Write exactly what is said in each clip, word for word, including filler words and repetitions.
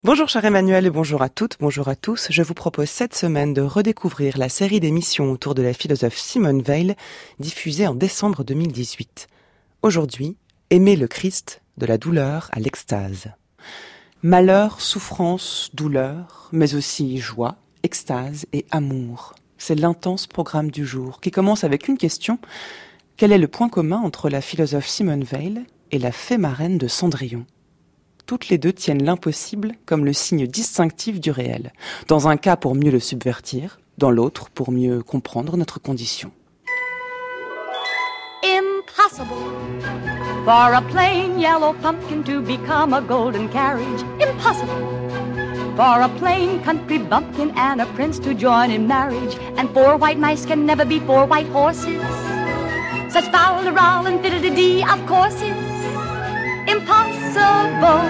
Bonjour cher Emmanuel et bonjour à toutes, bonjour à tous. Je vous propose cette semaine de redécouvrir la série d'émissions autour de la philosophe Simone Weil, diffusée en décembre deux mille dix-huit. Aujourd'hui, aimer le Christ, de la douleur à l'extase. Malheur, souffrance, douleur, mais aussi joie, extase et amour. C'est l'intense programme du jour qui commence avec une question. Quel est le point commun entre la philosophe Simone Weil et la fée marraine de Cendrillon ? Toutes les deux tiennent l'impossible comme le signe distinctif du réel. Dans un cas pour mieux le subvertir, dans l'autre pour mieux comprendre notre condition. Impossible for a plain yellow pumpkin to become a golden carriage. Impossible for a plain country bumpkin and a prince to join in marriage. And four white mice can never be four white horses. Such foul-a-roll and fiddle-de-dee, of course, is impossible.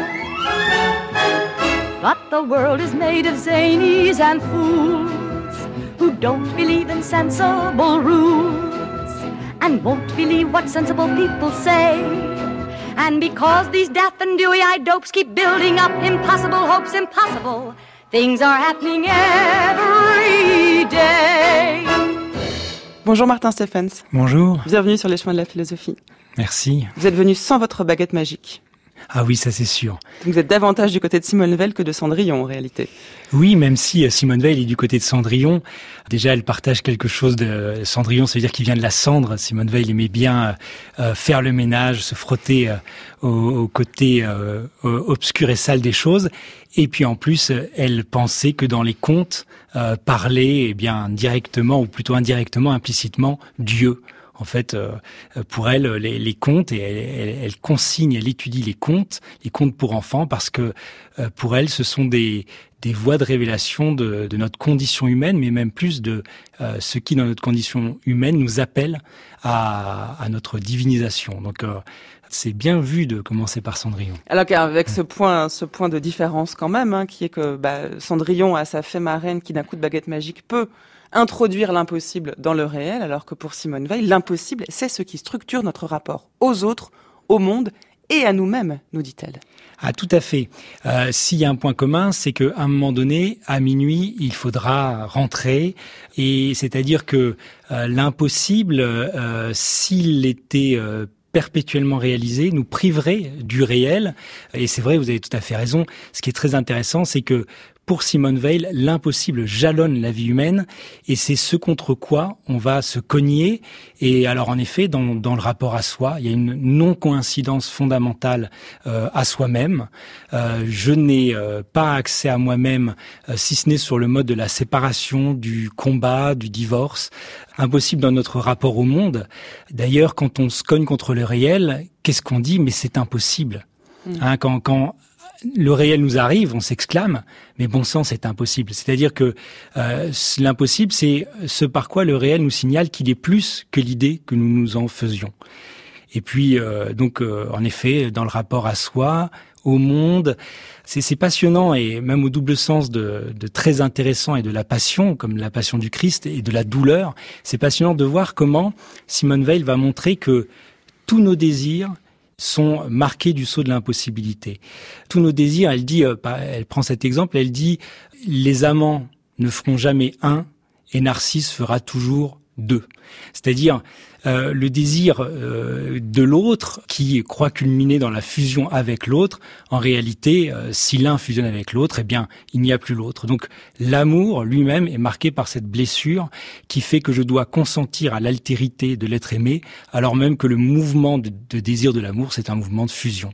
But the world is made of zanies and fools who don't believe in sensible rules and won't believe what sensible people say. And because these deaf and dewy-eyed dopes keep building up impossible hopes, impossible things are happening every day. Bonjour Martin Stephens. Bonjour. Bienvenue sur les chemins de la philosophie. Merci. Vous êtes venu sans votre baguette magique. Ah oui, ça c'est sûr. Vous êtes davantage du côté de Simone Weil que de Cendrillon en réalité. Oui, même si Simone Weil est du côté de Cendrillon, déjà elle partage quelque chose de Cendrillon, ça veut dire qu'il vient de la cendre. Simone Weil aimait bien euh, faire le ménage, se frotter euh, au, au côté euh, obscur et sale des choses. Et puis en plus, elle pensait que dans les contes, euh, parlait eh bien directement ou plutôt indirectement, implicitement, Dieu. En fait, euh, pour elle, les, les contes, et elle, elle, elle consigne, elle étudie les contes, les contes pour enfants, parce que euh, pour elle, ce sont des, des voies de révélation de, de notre condition humaine, mais même plus de euh, ce qui, dans notre condition humaine, nous appelle à, à notre divinisation. Donc, euh, c'est bien vu de commencer par Cendrillon. Alors qu'avec ce point, ce point de différence quand même, hein, qui est que bah, Cendrillon a sa fée marraine qui, d'un coup de baguette magique, peut introduire l'impossible dans le réel, alors que pour Simone Weil, l'impossible, c'est ce qui structure notre rapport aux autres, au monde et à nous-mêmes, nous dit-elle. Ah, tout à fait. Euh, s'il y a un point commun, c'est qu'à un moment donné, à minuit, il faudra rentrer. Et c'est-à-dire que euh, l'impossible, euh, s'il était euh, perpétuellement réalisé, nous priverait du réel. Et c'est vrai, vous avez tout à fait raison. Ce qui est très intéressant, c'est que pour Simone Weil, l'impossible jalonne la vie humaine et c'est ce contre quoi on va se cogner. Et alors en effet, dans, dans le rapport à soi, il y a une non-coïncidence fondamentale euh, à soi-même. Euh, je n'ai euh, pas accès à moi-même euh, si ce n'est sur le mode de la séparation, du combat, du divorce. Impossible dans notre rapport au monde. D'ailleurs, quand on se cogne contre le réel, qu'est-ce qu'on dit ? Mais c'est impossible. Mmh. Hein, quand, quand le réel nous arrive, on s'exclame, mais bon sang, c'est impossible. C'est-à-dire que euh, l'impossible, c'est ce par quoi le réel nous signale qu'il est plus que l'idée que nous nous en faisions. Et puis, euh, donc, euh, en effet, dans le rapport à soi, au monde, c'est, c'est passionnant et même au double sens de, de très intéressant et de la passion, comme la passion du Christ et de la douleur. C'est passionnant de voir comment Simone Weil va montrer que tous nos désirs sont marqués du sceau de l'impossibilité. Tous nos désirs, elle dit, elle prend cet exemple, elle dit, les amants ne feront jamais un et Narcisse fera toujours deux. C'est-à-dire euh, le désir euh, de l'autre qui croit culminer dans la fusion avec l'autre, en réalité, euh, si l'un fusionne avec l'autre, eh bien, il n'y a plus l'autre. Donc l'amour lui-même est marqué par cette blessure qui fait que je dois consentir à l'altérité de l'être aimé, alors même que le mouvement de, de désir de l'amour, c'est un mouvement de fusion.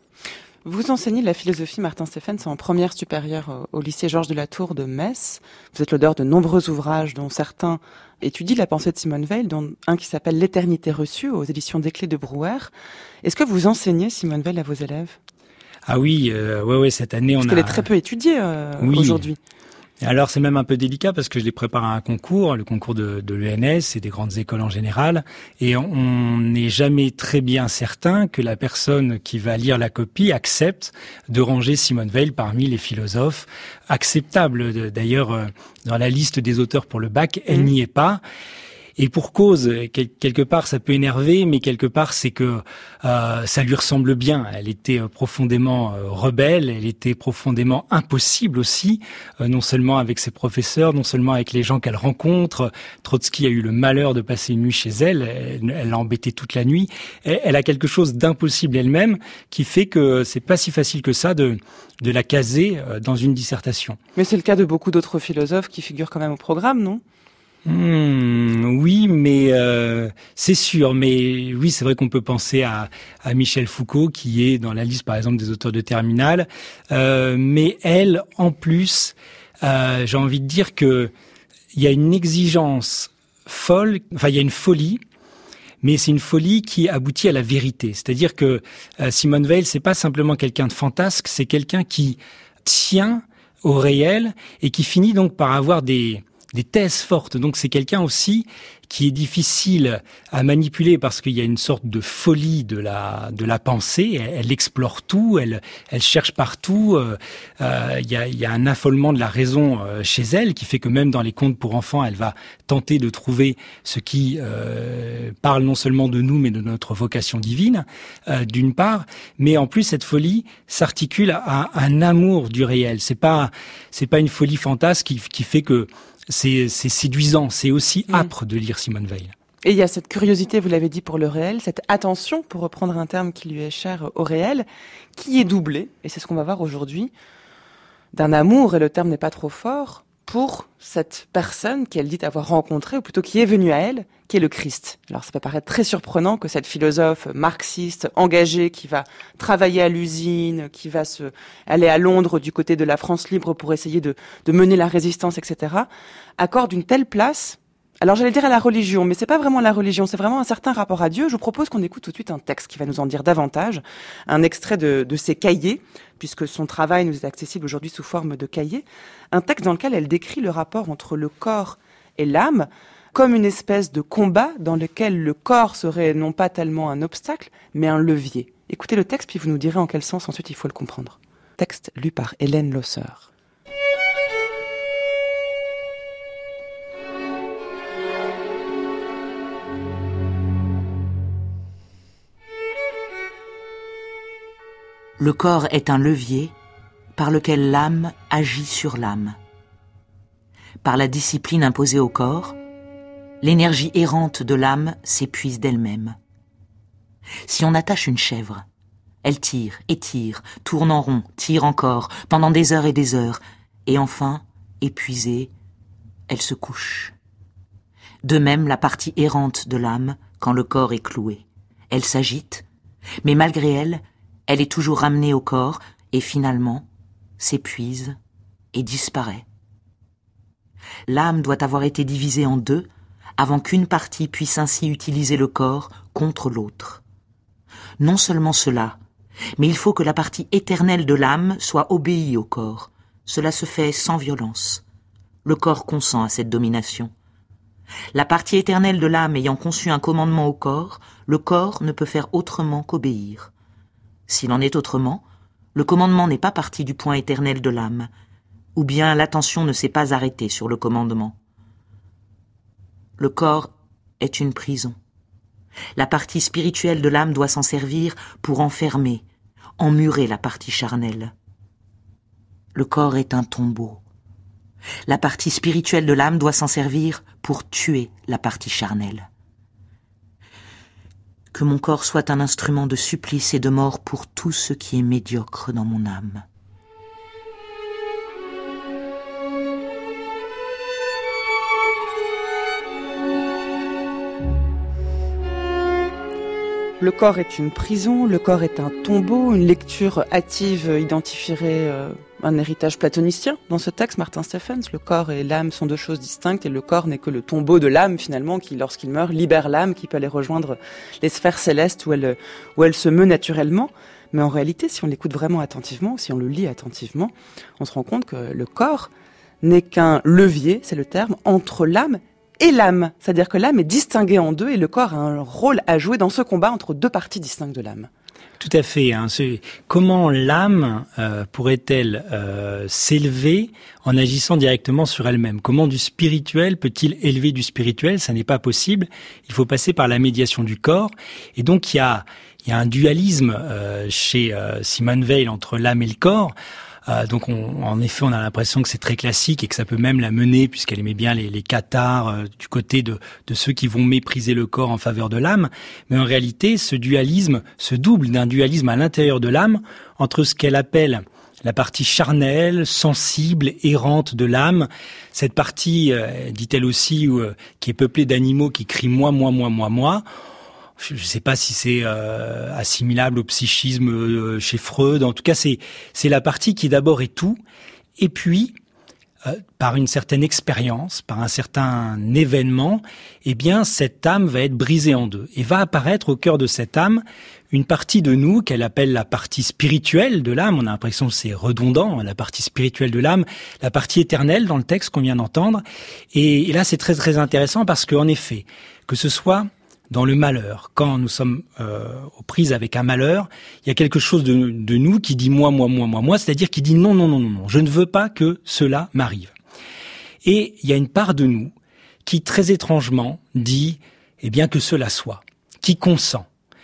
Vous enseignez la philosophie, Martin Stephens, en première supérieure au lycée Georges de la Tour de Metz. Vous êtes l'auteur de nombreux ouvrages, dont certains étudient la pensée de Simone Weil, dont un qui s'appelle L'éternité reçue, aux éditions Desclés de Brouwer. Est-ce que vous enseignez Simone Weil à vos élèves ? Ah oui, euh, ouais, ouais, cette année on Parce a... qu'elle est très peu étudiée euh, oui. aujourd'hui. Alors c'est même un peu délicat parce que je les prépare à un concours, le concours de, de l'E N S et des grandes écoles en général, et on n'est jamais très bien certain que la personne qui va lire la copie accepte de ranger Simone Weil parmi les philosophes acceptables. D'ailleurs, dans la liste des auteurs pour le bac, elle mmh. n'y est pas. Et pour cause, quelque part, ça peut énerver, mais quelque part, c'est que euh, ça lui ressemble bien. Elle était profondément euh, rebelle, elle était profondément impossible aussi, euh, non seulement avec ses professeurs, non seulement avec les gens qu'elle rencontre. Trotsky a eu le malheur de passer une nuit chez elle, elle, elle l'a embêtée toute la nuit. Elle, elle a quelque chose d'impossible elle-même qui fait que c'est pas si facile que ça de, de la caser euh, dans une dissertation. Mais c'est le cas de beaucoup d'autres philosophes qui figurent quand même au programme, non ? Mmh, oui, mais euh, c'est sûr. Mais oui, c'est vrai qu'on peut penser à, à Michel Foucault, qui est dans la liste, par exemple, des auteurs de Terminal. Euh, mais elle, en plus, euh, j'ai envie de dire que il y a une exigence folle. Enfin, il y a une folie. Mais c'est une folie qui aboutit à la vérité. C'est-à-dire que euh, Simone Weil, c'est pas simplement quelqu'un de fantasque, c'est quelqu'un qui tient au réel et qui finit donc par avoir des des thèses fortes. Donc c'est quelqu'un aussi qui est difficile à manipuler parce qu'il y a une sorte de folie de la de la pensée. Elle, elle explore tout, elle elle cherche partout. Euh, euh, il y a il y a un affolement de la raison euh, chez elle qui fait que même dans les contes pour enfants, elle va tenter de trouver ce qui euh, parle non seulement de nous mais de notre vocation divine, euh, d'une part, mais en plus cette folie s'articule à, à un amour du réel. C'est pas c'est pas une folie fantasque qui qui fait que C'est, c'est séduisant, c'est aussi âpre de lire Simone Weil. Et il y a cette curiosité, vous l'avez dit, pour le réel, cette attention, pour reprendre un terme qui lui est cher, au réel, qui est doublée, et c'est ce qu'on va voir aujourd'hui, d'un amour, et le terme n'est pas trop fort, pour cette personne qu'elle dit avoir rencontrée, ou plutôt qui est venue à elle, qui est le Christ. Alors ça peut paraître très surprenant que cette philosophe marxiste, engagée, qui va travailler à l'usine, qui va se aller à Londres du côté de la France libre pour essayer de, de mener la résistance, et cetera, accorde une telle place. Alors j'allais dire à la religion, mais c'est pas vraiment la religion, c'est vraiment un certain rapport à Dieu. Je vous propose qu'on écoute tout de suite un texte qui va nous en dire davantage, un extrait de, de ses cahiers, puisque son travail nous est accessible aujourd'hui sous forme de cahiers, un texte dans lequel elle décrit le rapport entre le corps et l'âme, comme une espèce de combat dans lequel le corps serait non pas tellement un obstacle, mais un levier. Écoutez le texte, puis vous nous direz en quel sens ensuite il faut le comprendre. Texte lu par Hélène Losseur. Le corps est un levier par lequel l'âme agit sur l'âme. Par la discipline imposée au corps, l'énergie errante de l'âme s'épuise d'elle-même. Si on attache une chèvre, elle tire, étire, tourne en rond, tire encore, pendant des heures et des heures, et enfin, épuisée, elle se couche. De même, la partie errante de l'âme, quand le corps est cloué. Elle s'agite, mais malgré elle, elle est toujours ramenée au corps et finalement s'épuise et disparaît. L'âme doit avoir été divisée en deux avant qu'une partie puisse ainsi utiliser le corps contre l'autre. Non seulement cela, mais il faut que la partie éternelle de l'âme soit obéie au corps. Cela se fait sans violence. Le corps consent à cette domination. La partie éternelle de l'âme ayant conçu un commandement au corps, le corps ne peut faire autrement qu'obéir. S'il en est autrement, le commandement n'est pas parti du point éternel de l'âme, ou bien l'attention ne s'est pas arrêtée sur le commandement. Le corps est une prison. La partie spirituelle de l'âme doit s'en servir pour enfermer, emmurer la partie charnelle. Le corps est un tombeau. La partie spirituelle de l'âme doit s'en servir pour tuer la partie charnelle. Que mon corps soit un instrument de supplice et de mort pour tout ce qui est médiocre dans mon âme. Le corps est une prison, le corps est un tombeau. Une lecture hâtive identifierait euh, un héritage platonicien dans ce texte, Martin Stephens. Le corps et l'âme sont deux choses distinctes et le corps n'est que le tombeau de l'âme finalement qui, lorsqu'il meurt, libère l'âme qui peut aller rejoindre les sphères célestes où elle, où elle se meut naturellement. Mais en réalité, si on l'écoute vraiment attentivement, si on le lit attentivement, on se rend compte que le corps n'est qu'un levier, c'est le terme, entre l'âme et l'âme. C'est-à-dire que l'âme est distinguée en deux et le corps a un rôle à jouer dans ce combat entre deux parties distinctes de l'âme. Tout à fait. Hein. C'est, comment l'âme euh, pourrait-elle euh, s'élever en agissant directement sur elle-même? Comment du spirituel peut-il élever du spirituel? Ça n'est pas possible. Il faut passer par la médiation du corps. Et donc il y a, il y a un dualisme euh, chez euh, Simone Weil entre l'âme et le corps. Euh, donc, on, en effet, on a l'impression que c'est très classique et que ça peut même la mener, puisqu'elle aimait bien les, les cathares euh, du côté de, de ceux qui vont mépriser le corps en faveur de l'âme. Mais en réalité, ce dualisme se double d'un dualisme à l'intérieur de l'âme entre ce qu'elle appelle la partie charnelle, sensible, errante de l'âme, cette partie, euh, dit-elle aussi, euh, qui est peuplée d'animaux qui crient moi, moi, moi, moi, moi. Je ne sais pas si c'est euh, assimilable au psychisme euh, chez Freud. En tout cas, c'est c'est la partie qui d'abord est tout, et puis euh, par une certaine expérience, par un certain événement, eh bien cette âme va être brisée en deux et va apparaître au cœur de cette âme une partie de nous qu'elle appelle la partie spirituelle de l'âme. On a l'impression que c'est redondant, la partie spirituelle de l'âme, la partie éternelle dans le texte qu'on vient d'entendre. Et, et là, c'est très très intéressant parce qu'en effet, que ce soit dans le malheur, quand nous sommes euh, aux prises avec un malheur, il y a quelque chose de, de nous qui dit moi, moi, moi, moi, moi, c'est-à-dire qui dit non, non, non, non, non, je ne veux pas que cela m'arrive. Et il y a une part de nous qui, très étrangement, dit eh bien que cela soit, qui consent,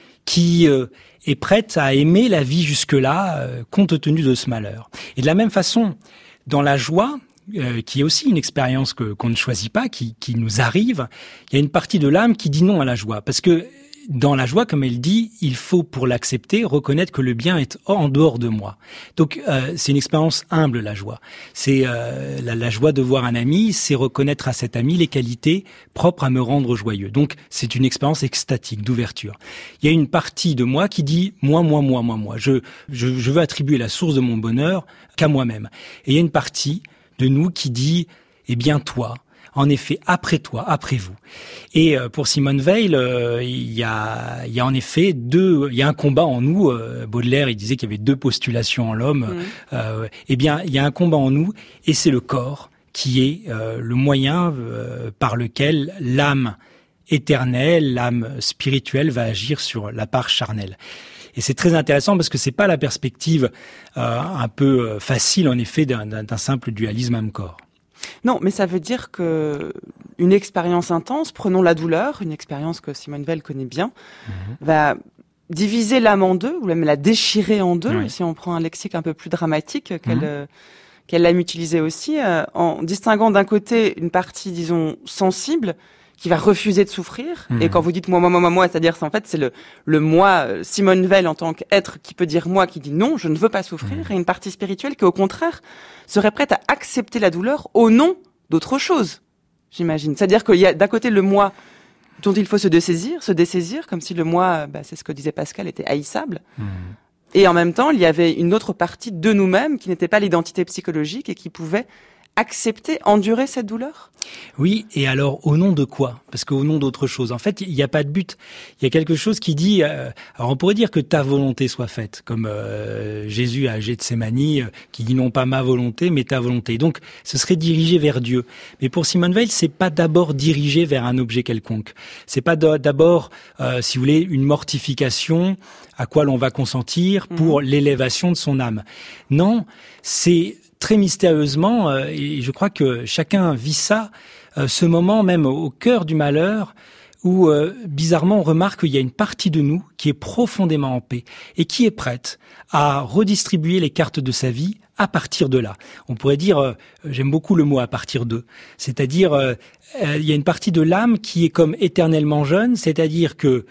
qui euh, est prête à aimer la vie jusque-là, euh, compte tenu de ce malheur. Et de la même façon, dans la joie, Euh, qui est aussi une expérience que qu'on ne choisit pas, qui, qui nous arrive, il y a une partie de l'âme qui dit non à la joie. Parce que dans la joie, comme elle dit, il faut, pour l'accepter, reconnaître que le bien est en dehors de moi. Donc, euh, c'est une expérience humble, la joie. C'est euh, la, la joie de voir un ami, c'est reconnaître à cet ami les qualités propres à me rendre joyeux. Donc, c'est une expérience extatique, d'ouverture. Il y a une partie de moi qui dit moi, moi, moi, moi, moi. Je, je, je veux attribuer la source de mon bonheur qu'à moi-même. Et il y a une partie de nous qui dit eh bien toi, en effet après toi, après vous. Et euh, pour Simone Weil, euh, il y a il y a en effet deux il y a un combat en nous. euh, Baudelaire, il disait qu'il y avait deux postulations en l'homme. Mmh. Euh, eh bien il y a un combat en nous et c'est le corps qui est euh, le moyen euh, par lequel l'âme éternelle, l'âme spirituelle va agir sur la part charnelle. Et c'est très intéressant parce que c'est pas la perspective euh, un peu facile, en effet, d'un, d'un simple dualisme âme-corps. Non, mais ça veut dire que une expérience intense, prenons la douleur, une expérience que Simone Weil connaît bien, mmh. va diviser l'âme en deux, ou même la déchirer en deux, oui. Si on prend un lexique un peu plus dramatique qu'elle, mmh. euh, qu'elle aime utiliser aussi, euh, en distinguant d'un côté une partie, disons, sensible, qui va refuser de souffrir. Mmh. Et quand vous dites moi, moi, moi, moi, moi, c'est-à-dire, c'est en fait, c'est le, le moi, Simone Weil en tant qu'être qui peut dire moi, qui dit non, je ne veux pas souffrir, mmh. et une partie spirituelle qui, au contraire, serait prête à accepter la douleur au nom d'autre chose, j'imagine. C'est-à-dire qu'il y a d'un côté le moi dont il faut se dessaisir, se dessaisir, comme si le moi, bah, c'est ce que disait Pascal, était haïssable. Mmh. Et en même temps, il y avait une autre partie de nous-mêmes qui n'était pas l'identité psychologique et qui pouvait accepter, endurer cette douleur? Oui, et alors au nom de quoi? Parce qu'au nom d'autre chose. En fait, il n'y a pas de but. Il y a quelque chose qui dit... Euh, alors on pourrait dire que ta volonté soit faite, comme euh, Jésus à Gethsémani, euh, qui dit non pas ma volonté, mais ta volonté. Donc, ce serait dirigé vers Dieu. Mais pour Simone Weil, c'est pas d'abord dirigé vers un objet quelconque. C'est pas d'abord, euh, si vous voulez, une mortification à quoi l'on va consentir pour mmh. l'élévation de son âme. Non, c'est... très mystérieusement, euh, et je crois que chacun vit ça, euh, ce moment même au cœur du malheur, où euh, bizarrement on remarque qu'il y a une partie de nous qui est profondément en paix et qui est prête à redistribuer les cartes de sa vie à partir de là. On pourrait dire, euh, j'aime beaucoup le mot à partir de, c'est-à-dire euh, euh, il y a une partie de l'âme qui est comme éternellement jeune, c'est-à-dire que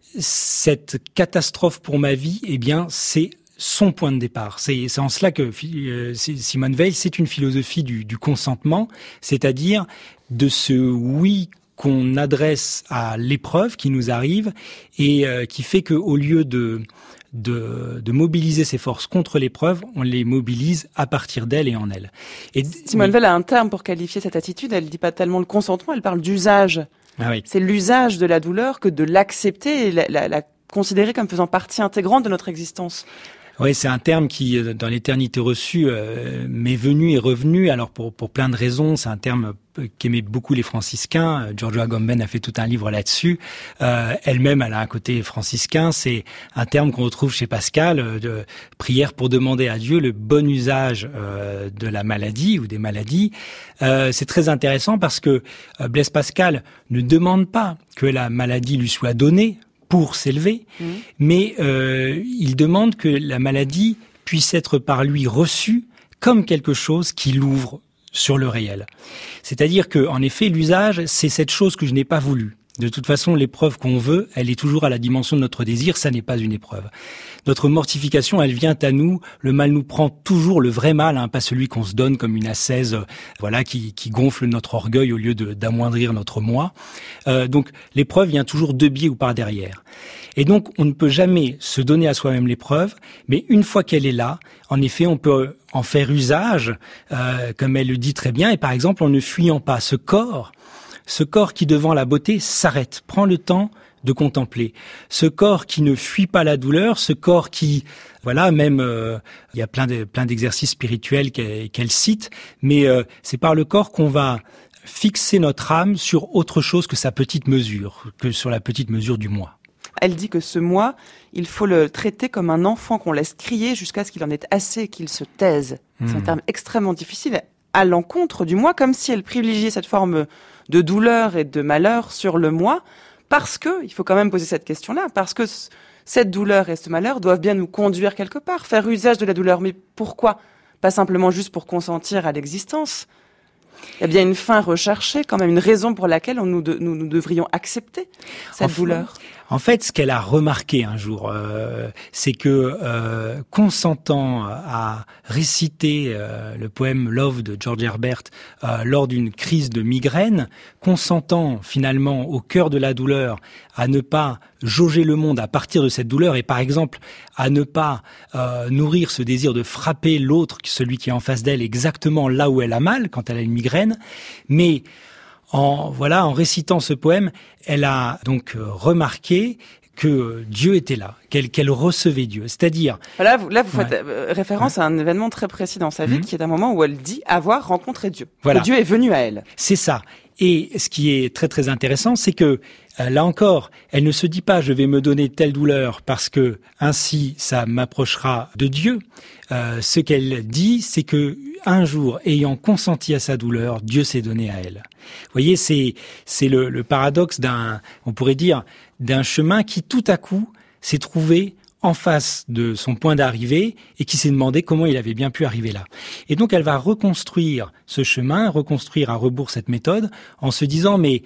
cette catastrophe pour ma vie, eh bien c'est son point de départ. C'est, c'est en cela que euh, Simone Weil, c'est une philosophie du, du consentement, c'est-à-dire de ce oui qu'on adresse à l'épreuve qui nous arrive et euh, qui fait qu'au lieu de, de, de mobiliser ses forces contre l'épreuve, on les mobilise à partir d'elle et en elle. Et, Simone Weil a un terme pour qualifier cette attitude, elle ne dit pas tellement le consentement, elle parle d'usage. Ah oui. C'est l'usage de la douleur que de l'accepter et la, la, la considérer comme faisant partie intégrante de notre existence. Oui, c'est un terme qui, dans l'éternité reçue, euh, m'est venu et revenu. Alors pour pour plein de raisons, c'est un terme qu'aimaient beaucoup les franciscains. Giorgio Agamben a fait tout un livre là-dessus. Euh, elle-même, elle a un côté franciscain. C'est un terme qu'on retrouve chez Pascal, euh, de prière pour demander à Dieu le bon usage euh, de la maladie ou des maladies. Euh, c'est très intéressant parce que euh, Blaise Pascal ne demande pas que la maladie lui soit donnée pour s'élever, mmh. mais euh, il demande que la maladie puisse être par lui reçue comme quelque chose qui l'ouvre sur le réel. C'est-à-dire que, en effet, l'usage, c'est cette chose que je n'ai pas voulu. De toute façon, l'épreuve qu'on veut, elle est toujours à la dimension de notre désir, ça n'est pas une épreuve. Notre mortification, elle vient à nous, le mal nous prend toujours le vrai mal, hein, pas celui qu'on se donne comme une ascèse, euh, voilà, qui, qui gonfle notre orgueil au lieu de, d'amoindrir notre moi. Euh, donc, l'épreuve vient toujours de biais ou par derrière. Et donc, on ne peut jamais se donner à soi-même l'épreuve, mais une fois qu'elle est là, en effet, on peut en faire usage, euh, comme elle le dit très bien, et par exemple, en ne fuyant pas ce corps, ce corps qui, devant la beauté, s'arrête, prend le temps de contempler. Ce corps qui ne fuit pas la douleur, ce corps qui, voilà, même, euh, il y a plein de, plein d'exercices spirituels qu'elle, qu'elle cite, mais euh, c'est par le corps qu'on va fixer notre âme sur autre chose que sa petite mesure, que sur la petite mesure du moi. Elle dit que ce moi, il faut le traiter comme un enfant qu'on laisse crier jusqu'à ce qu'il en ait assez et qu'il se taise. Mmh. C'est un terme extrêmement difficile, à l'encontre du moi, comme si elle privilégiait cette forme de douleur et de malheur sur le moi, parce que, il faut quand même poser cette question-là, parce que cette douleur et ce malheur doivent bien nous conduire quelque part, faire usage de la douleur. Mais pourquoi ? Pas simplement juste pour consentir à l'existence. Il y a bien une fin recherchée, quand même, une raison pour laquelle on nous, de, nous, nous devrions accepter cette en douleur. Fait, en fait, ce qu'elle a remarqué un jour, euh, c'est que euh, consentant à réciter euh, le poème Love de George Herbert euh, lors d'une crise de migraine, consentant finalement au cœur de la douleur à ne pas jauger le monde à partir de cette douleur et par exemple à ne pas euh, nourrir ce désir de frapper l'autre, celui qui est en face d'elle, exactement là où elle a mal quand elle a une migraine, mais en voilà, en récitant ce poème, elle a donc remarqué que Dieu était là, qu'elle, qu'elle recevait Dieu. C'est-à-dire... Là, vous, là, vous faites ouais. référence ouais. à un événement très précis dans sa vie, mmh. qui est un moment où elle dit avoir rencontré Dieu. Voilà. Que Dieu est venu à elle. C'est ça. Et ce qui est très très intéressant, c'est que euh, là encore, elle ne se dit pas je vais me donner telle douleur parce que ainsi ça m'approchera de Dieu. Euh, ce qu'elle dit, c'est que un jour, ayant consenti à sa douleur, Dieu s'est donné à elle. Vous voyez, c'est c'est le, le paradoxe d'un, on pourrait dire, d'un chemin qui tout à coup s'est trouvé en face de son point d'arrivée et qui s'est demandé comment il avait bien pu arriver là. Et donc elle va reconstruire ce chemin, reconstruire à rebours cette méthode en se disant mais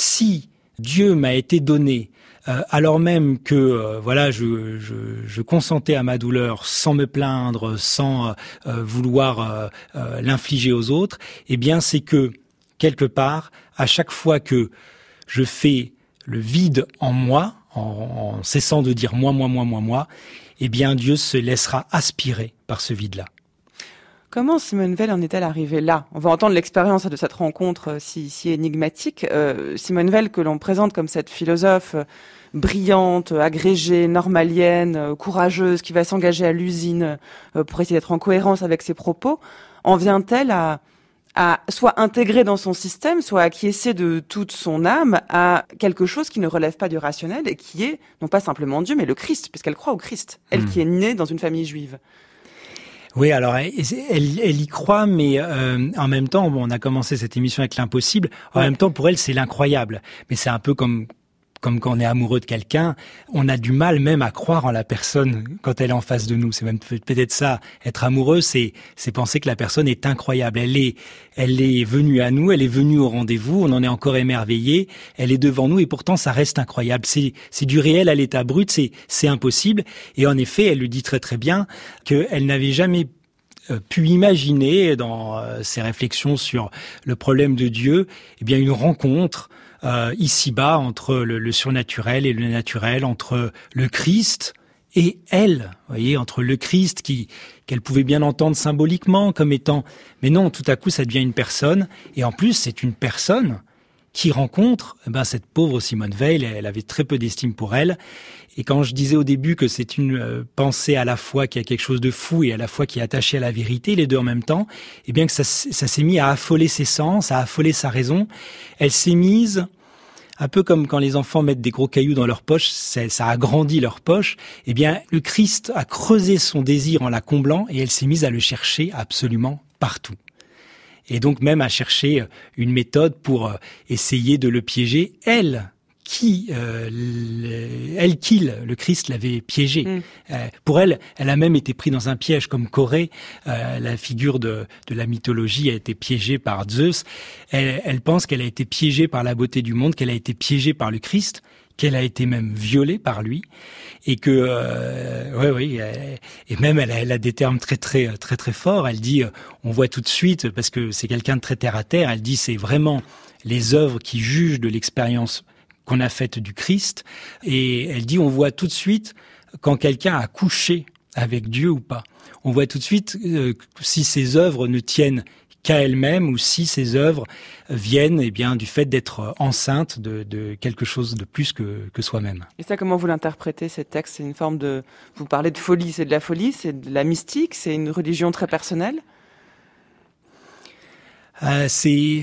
si Dieu m'a été donné euh, alors même que euh, voilà je, je, je consentais à ma douleur sans me plaindre, sans euh, vouloir euh, euh, l'infliger aux autres, eh bien c'est que quelque part à chaque fois que je fais le vide en moi, en, en cessant de dire moi, moi, moi, moi, moi, eh bien Dieu se laissera aspirer par ce vide-là. Comment Simone Weil en est-elle arrivée là ? On va entendre l'expérience de cette rencontre si, si énigmatique. Euh, Simone Weil, que l'on présente comme cette philosophe brillante, agrégée, normalienne, courageuse, qui va s'engager à l'usine euh, pour essayer d'être en cohérence avec ses propos, en vient-elle à... à soit intégrer dans son système, soit acquiescer de toute son âme à quelque chose qui ne relève pas du rationnel et qui est, non pas simplement Dieu, mais le Christ, puisqu'elle croit au Christ, elle mmh. qui est née dans une famille juive. Oui, alors elle, elle, elle y croit, mais euh, en même temps, bon, on a commencé cette émission avec l'impossible, en ouais. même temps, pour elle, c'est l'incroyable. Mais c'est un peu comme... Comme quand on est amoureux de quelqu'un, on a du mal même à croire en la personne quand elle est en face de nous. C'est même peut-être ça, être amoureux, c'est c'est penser que la personne est incroyable. Elle est elle est venue à nous, elle est venue au rendez-vous, on en est encore émerveillé, elle est devant nous et pourtant ça reste incroyable. C'est c'est du réel à l'état brut, c'est c'est impossible. Et en effet, elle le dit très très bien qu'elle n'avait jamais pu imaginer dans ses réflexions sur le problème de Dieu, eh bien une rencontre Euh, ici-bas entre le, le surnaturel et le naturel, entre le Christ et elle, vous voyez, entre le Christ qui qu'elle pouvait bien entendre symboliquement comme étant, mais non, tout à coup ça devient une personne, et en plus c'est une personne qui rencontre, eh ben, cette pauvre Simone Veil, elle avait très peu d'estime pour elle. Et quand je disais au début que c'est une euh, pensée à la fois qui a quelque chose de fou et à la fois qui est attachée à la vérité, les deux en même temps, eh bien que ça, ça s'est mis à affoler ses sens, à affoler sa raison. Elle s'est mise, un peu comme quand les enfants mettent des gros cailloux dans leur poche, ça, ça agrandit leur poche. Eh bien, le Christ a creusé son désir en la comblant et elle s'est mise à le chercher absolument partout. Et donc même à chercher une méthode pour essayer de le piéger, elle, qui, euh, elle qui, le Christ l'avait piégé. Mm. Euh, pour elle, elle a même été prise dans un piège, comme Corée, euh, la figure de, de la mythologie, a été piégée par Zeus. Elle, elle pense qu'elle a été piégée par la beauté du monde, qu'elle a été piégée par le Christ, qu'elle a été même violée par lui, et que, euh, ouais, oui, et même elle a, elle a des termes très, très, très, très forts. Elle dit, on voit tout de suite, parce que c'est quelqu'un de très terre à terre. Elle dit, c'est vraiment les œuvres qui jugent de l'expérience qu'on a faite du Christ. Et elle dit, on voit tout de suite quand quelqu'un a couché avec Dieu ou pas. On voit tout de suite euh, si ses œuvres ne tiennent qu'à elle-même ou si ses œuvres viennent eh bien, du fait d'être enceinte de, de quelque chose de plus que, que soi-même. Et ça, comment vous l'interprétez, ces textes ? C'est une forme de... Vous parlez de folie, c'est de la folie, c'est de la mystique, c'est une religion très personnelle ? euh, C'est...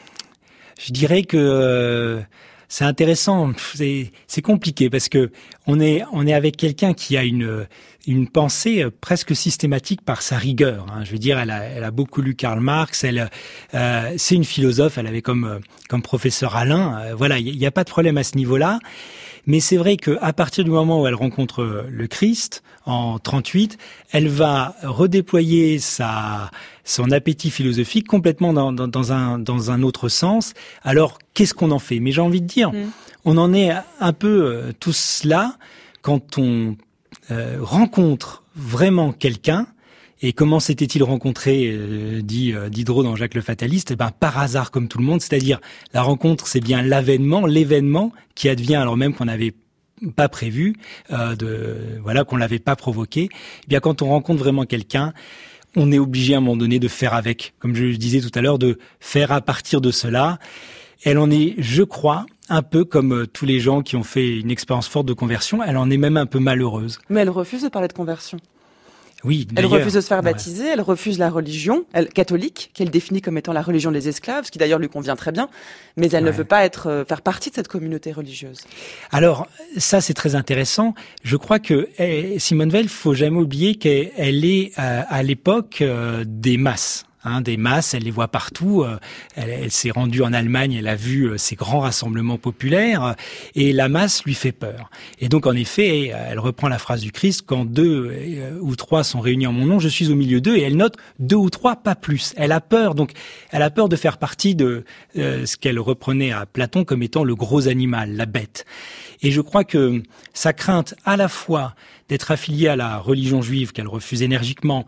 Je dirais que... Euh, c'est intéressant, c'est, c'est compliqué parce que on est on est avec quelqu'un qui a une une pensée presque systématique par sa rigueur. Hein. Je veux dire, elle a elle a beaucoup lu Karl Marx. Elle euh, c'est une philosophe. Elle avait comme comme professeur Alain. Euh, voilà, il y a pas de problème à ce niveau-là. Mais c'est vrai que à partir du moment où elle rencontre le Christ en trente-huit, elle va redéployer sa son appétit philosophique complètement dans, dans, dans un dans un autre sens. Alors qu'est-ce qu'on en fait ? Mais j'ai envie de dire, mmh. on en est un peu euh, tous là quand on euh, rencontre vraiment quelqu'un. Et comment s'était-il rencontré, euh, dit euh, Diderot dans Jacques le Fataliste ? Eh ben, par hasard comme tout le monde, c'est-à-dire la rencontre, c'est bien l'avènement, l'événement qui advient alors même qu'on n'avait pas prévu, euh, de voilà, qu'on l'avait pas provoqué. Eh bien, quand on rencontre vraiment quelqu'un, on est obligé à un moment donné de faire avec, comme je le disais tout à l'heure, de faire à partir de cela. Elle en est, je crois, un peu comme tous les gens qui ont fait une expérience forte de conversion. Elle en est même un peu malheureuse. Mais elle refuse de parler de conversion. Oui, elle refuse de se faire baptiser, ouais. Elle refuse la religion elle, catholique, qu'elle définit comme étant la religion des esclaves, ce qui d'ailleurs lui convient très bien, mais elle ouais. ne veut pas être euh, faire partie de cette communauté religieuse. Alors, ça c'est très intéressant. Je crois que eh, Simone Veil, faut jamais oublier qu'elle est euh, à l'époque euh, des masses. Hein, des masses, elle les voit partout. Elle, elle s'est rendue en Allemagne, elle a vu ces grands rassemblements populaires, et la masse lui fait peur. Et donc, en effet, elle reprend la phrase du Christ, quand deux ou trois sont réunis en mon nom, je suis au milieu d'eux, et elle note deux ou trois, pas plus. Elle a peur, donc, elle a peur de faire partie de euh, ce qu'elle reprenait à Platon comme étant le gros animal, la bête. Et je crois que sa crainte à la fois d'être affiliée à la religion juive qu'elle refuse énergiquement,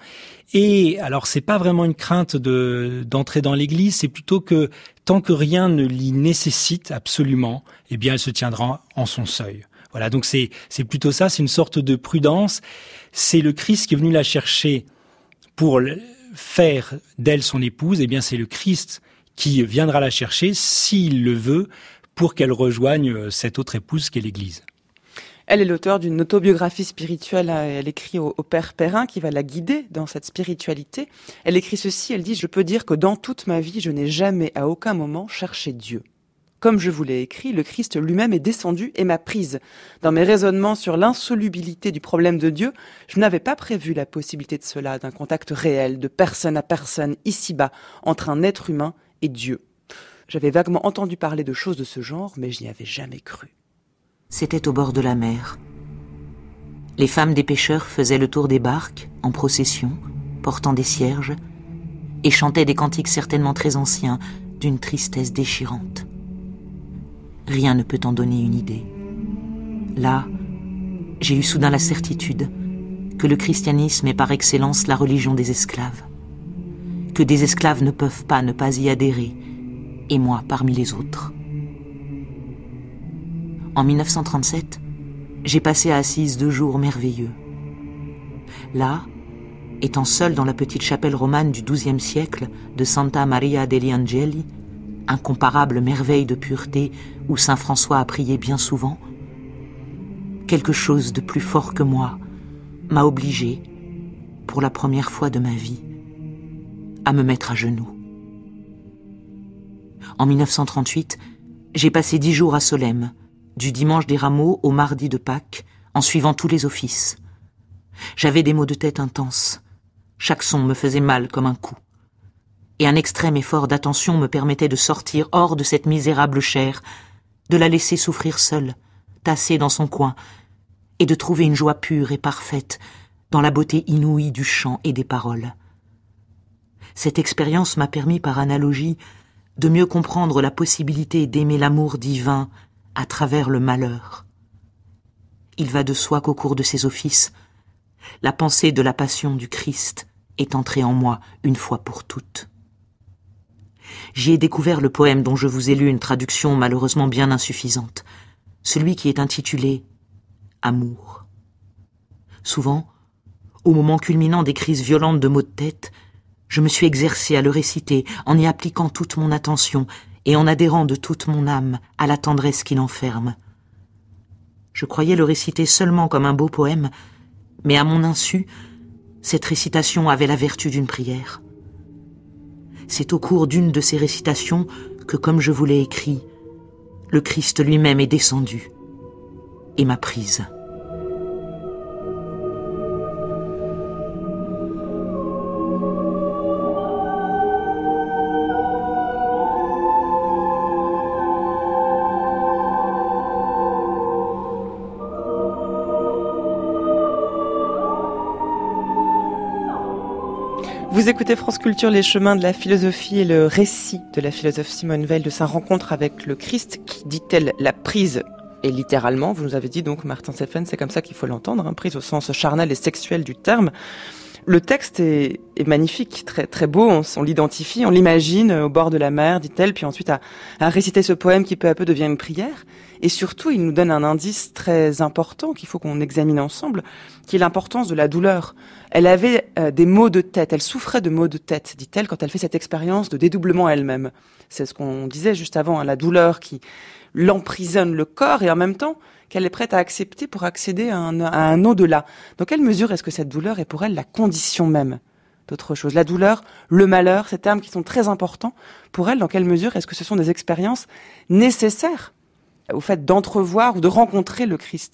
et alors c'est pas vraiment une crainte de d'entrer dans l'église, c'est plutôt que tant que rien ne l'y nécessite absolument, eh bien elle se tiendra en son seuil. Voilà, donc c'est c'est plutôt ça, c'est une sorte de prudence. C'est le Christ qui est venu la chercher pour faire d'elle son épouse, eh bien c'est le Christ qui viendra la chercher s'il le veut, pour qu'elle rejoigne cette autre épouse qu'est l'Église. Elle est l'auteure d'une autobiographie spirituelle, elle écrit au, au père Perrin qui va la guider dans cette spiritualité. Elle écrit ceci, elle dit « Je peux dire que dans toute ma vie, je n'ai jamais à aucun moment cherché Dieu. Comme je vous l'ai écrit, le Christ lui-même est descendu et m'a prise. Dans mes raisonnements sur l'insolubilité du problème de Dieu, je n'avais pas prévu la possibilité de cela, d'un contact réel, de personne à personne, ici-bas, entre un être humain et Dieu. J'avais vaguement entendu parler de choses de ce genre, mais je n'y avais jamais cru. » C'était au bord de la mer. Les femmes des pêcheurs faisaient le tour des barques, en procession, portant des cierges, et chantaient des cantiques certainement très anciens, d'une tristesse déchirante. Rien ne peut en donner une idée. Là, j'ai eu soudain la certitude que le christianisme est par excellence la religion des esclaves, que des esclaves ne peuvent pas ne pas y adhérer, et moi parmi les autres. En mille neuf cent trente-sept, j'ai passé à Assise deux jours merveilleux. Là, étant seul dans la petite chapelle romane du douzième siècle de Santa Maria degli Angeli, incomparable merveille de pureté où saint François a prié bien souvent, quelque chose de plus fort que moi m'a obligé, pour la première fois de ma vie, à me mettre à genoux. En mille neuf cent trente-huit, j'ai passé dix jours à Solesmes, du dimanche des Rameaux au mardi de Pâques, en suivant tous les offices. J'avais des maux de tête intenses. Chaque son me faisait mal comme un coup. Et un extrême effort d'attention me permettait de sortir hors de cette misérable chair, de la laisser souffrir seule, tassée dans son coin, et de trouver une joie pure et parfaite dans la beauté inouïe du chant et des paroles. Cette expérience m'a permis, par analogie, de mieux comprendre la possibilité d'aimer l'amour divin à travers le malheur. Il va de soi qu'au cours de ces offices, la pensée de la passion du Christ est entrée en moi une fois pour toutes. J'y ai découvert le poème dont je vous ai lu une traduction malheureusement bien insuffisante, celui qui est intitulé « Amour ». Souvent, au moment culminant des crises violentes de maux de tête, je me suis exercée à le réciter en y appliquant toute mon attention et en adhérant de toute mon âme à la tendresse qu'il enferme. Je croyais le réciter seulement comme un beau poème, mais à mon insu, cette récitation avait la vertu d'une prière. C'est au cours d'une de ces récitations que, comme je vous l'ai écrit, le Christ lui-même est descendu et m'a prise. Vous écoutez France Culture, les chemins de la philosophie et le récit de la philosophe Simone Veil de sa rencontre avec le Christ qui, dit-elle, l'a prise. Et littéralement, vous nous avez dit donc, Martin Seffen, c'est comme ça qu'il faut l'entendre, hein, prise au sens charnel et sexuel du terme. Le texte est, est magnifique, très très beau, on, on l'identifie, on l'imagine au bord de la mer, dit-elle, puis ensuite à, à réciter ce poème qui peu à peu devient une prière. Et surtout, il nous donne un indice très important qu'il faut qu'on examine ensemble, qui est l'importance de la douleur. Elle avait euh, des maux de tête, elle souffrait de maux de tête, dit-elle, quand elle fait cette expérience de dédoublement elle-même. C'est ce qu'on disait juste avant, hein, la douleur qui l'emprisonne le corps et en même temps qu'elle est prête à accepter pour accéder à un, à un au-delà. Dans quelle mesure est-ce que cette douleur est pour elle la condition même d'autre chose ? La douleur, le malheur, ces termes qui sont très importants pour elle, dans quelle mesure est-ce que ce sont des expériences nécessaires au fait d'entrevoir ou de rencontrer le Christ ?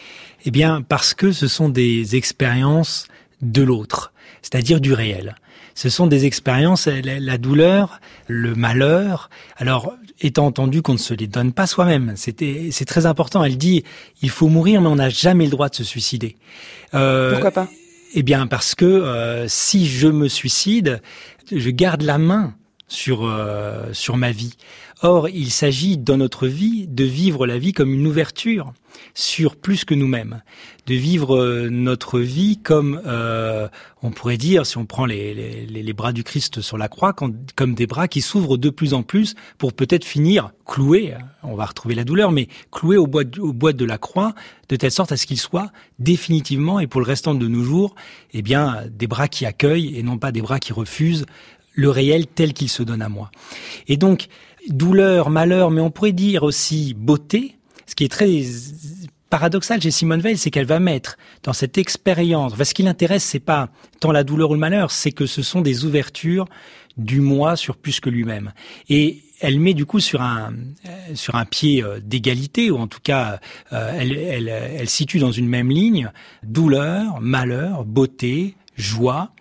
Eh bien, parce que ce sont des expériences de l'autre, c'est-à-dire du réel. Ce sont des expériences, la, la douleur, le malheur. Alors, étant entendu qu'on ne se les donne pas soi-même, c'était, c'est très important. Elle dit, il faut mourir, mais on n'a jamais le droit de se suicider. Euh, Pourquoi pas ? Eh bien, parce que euh, si je me suicide, je garde la main sur euh, sur ma vie. Or, il s'agit dans notre vie de vivre la vie comme une ouverture sur plus que nous-mêmes, de vivre euh, notre vie comme euh, on pourrait dire, si on prend les, les, les bras du Christ sur la croix, quand, comme des bras qui s'ouvrent de plus en plus pour peut-être finir cloués, on va retrouver la douleur, mais cloués au bois, au bois de la croix, de telle sorte à ce qu'il soit définitivement et pour le restant de nos jours, eh bien, des bras qui accueillent et non pas des bras qui refusent le réel tel qu'il se donne à moi. Et donc, douleur, malheur, mais on pourrait dire aussi beauté. Ce qui est très paradoxal chez Simone Veil, c'est qu'elle va mettre dans cette expérience, enfin, ce qui l'intéresse, c'est pas tant la douleur ou le malheur, c'est que ce sont des ouvertures du moi sur plus que lui-même. Et elle met du coup sur un sur un pied d'égalité, ou en tout cas, euh, elle, elle, elle situe dans une même ligne douleur, malheur, beauté, joie.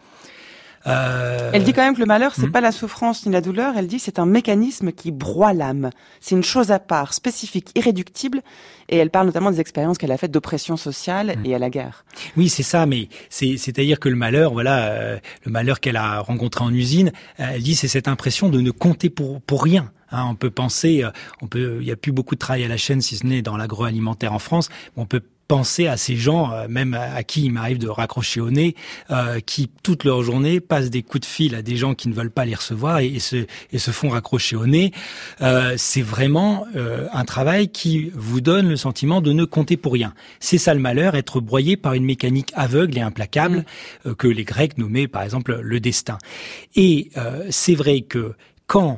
Euh... Elle dit quand même que le malheur, c'est mmh. pas la souffrance ni la douleur. Elle dit c'est un mécanisme qui broie l'âme. C'est une chose à part, spécifique, irréductible. Et elle parle notamment des expériences qu'elle a faites d'oppression sociale mmh. et à la guerre. Oui, c'est ça. Mais c'est, c'est-à-dire que le malheur, voilà, euh, le malheur qu'elle a rencontré en usine, euh, elle dit c'est cette impression de ne compter pour pour rien. Hein, on peut penser, euh, on peut, il y a plus beaucoup de travail à la chaîne, si ce n'est dans l'agroalimentaire en France. On peut penser à ces gens, euh, même à, à qui il m'arrive de raccrocher au nez, euh, qui toute leur journée passent des coups de fil à des gens qui ne veulent pas les recevoir et, et, se, et se font raccrocher au nez. Euh, c'est vraiment euh, un travail qui vous donne le sentiment de ne compter pour rien. C'est ça le malheur, être broyé par une mécanique aveugle et implacable mmh. euh, que les Grecs nommaient par exemple le destin. Et euh, c'est vrai que quand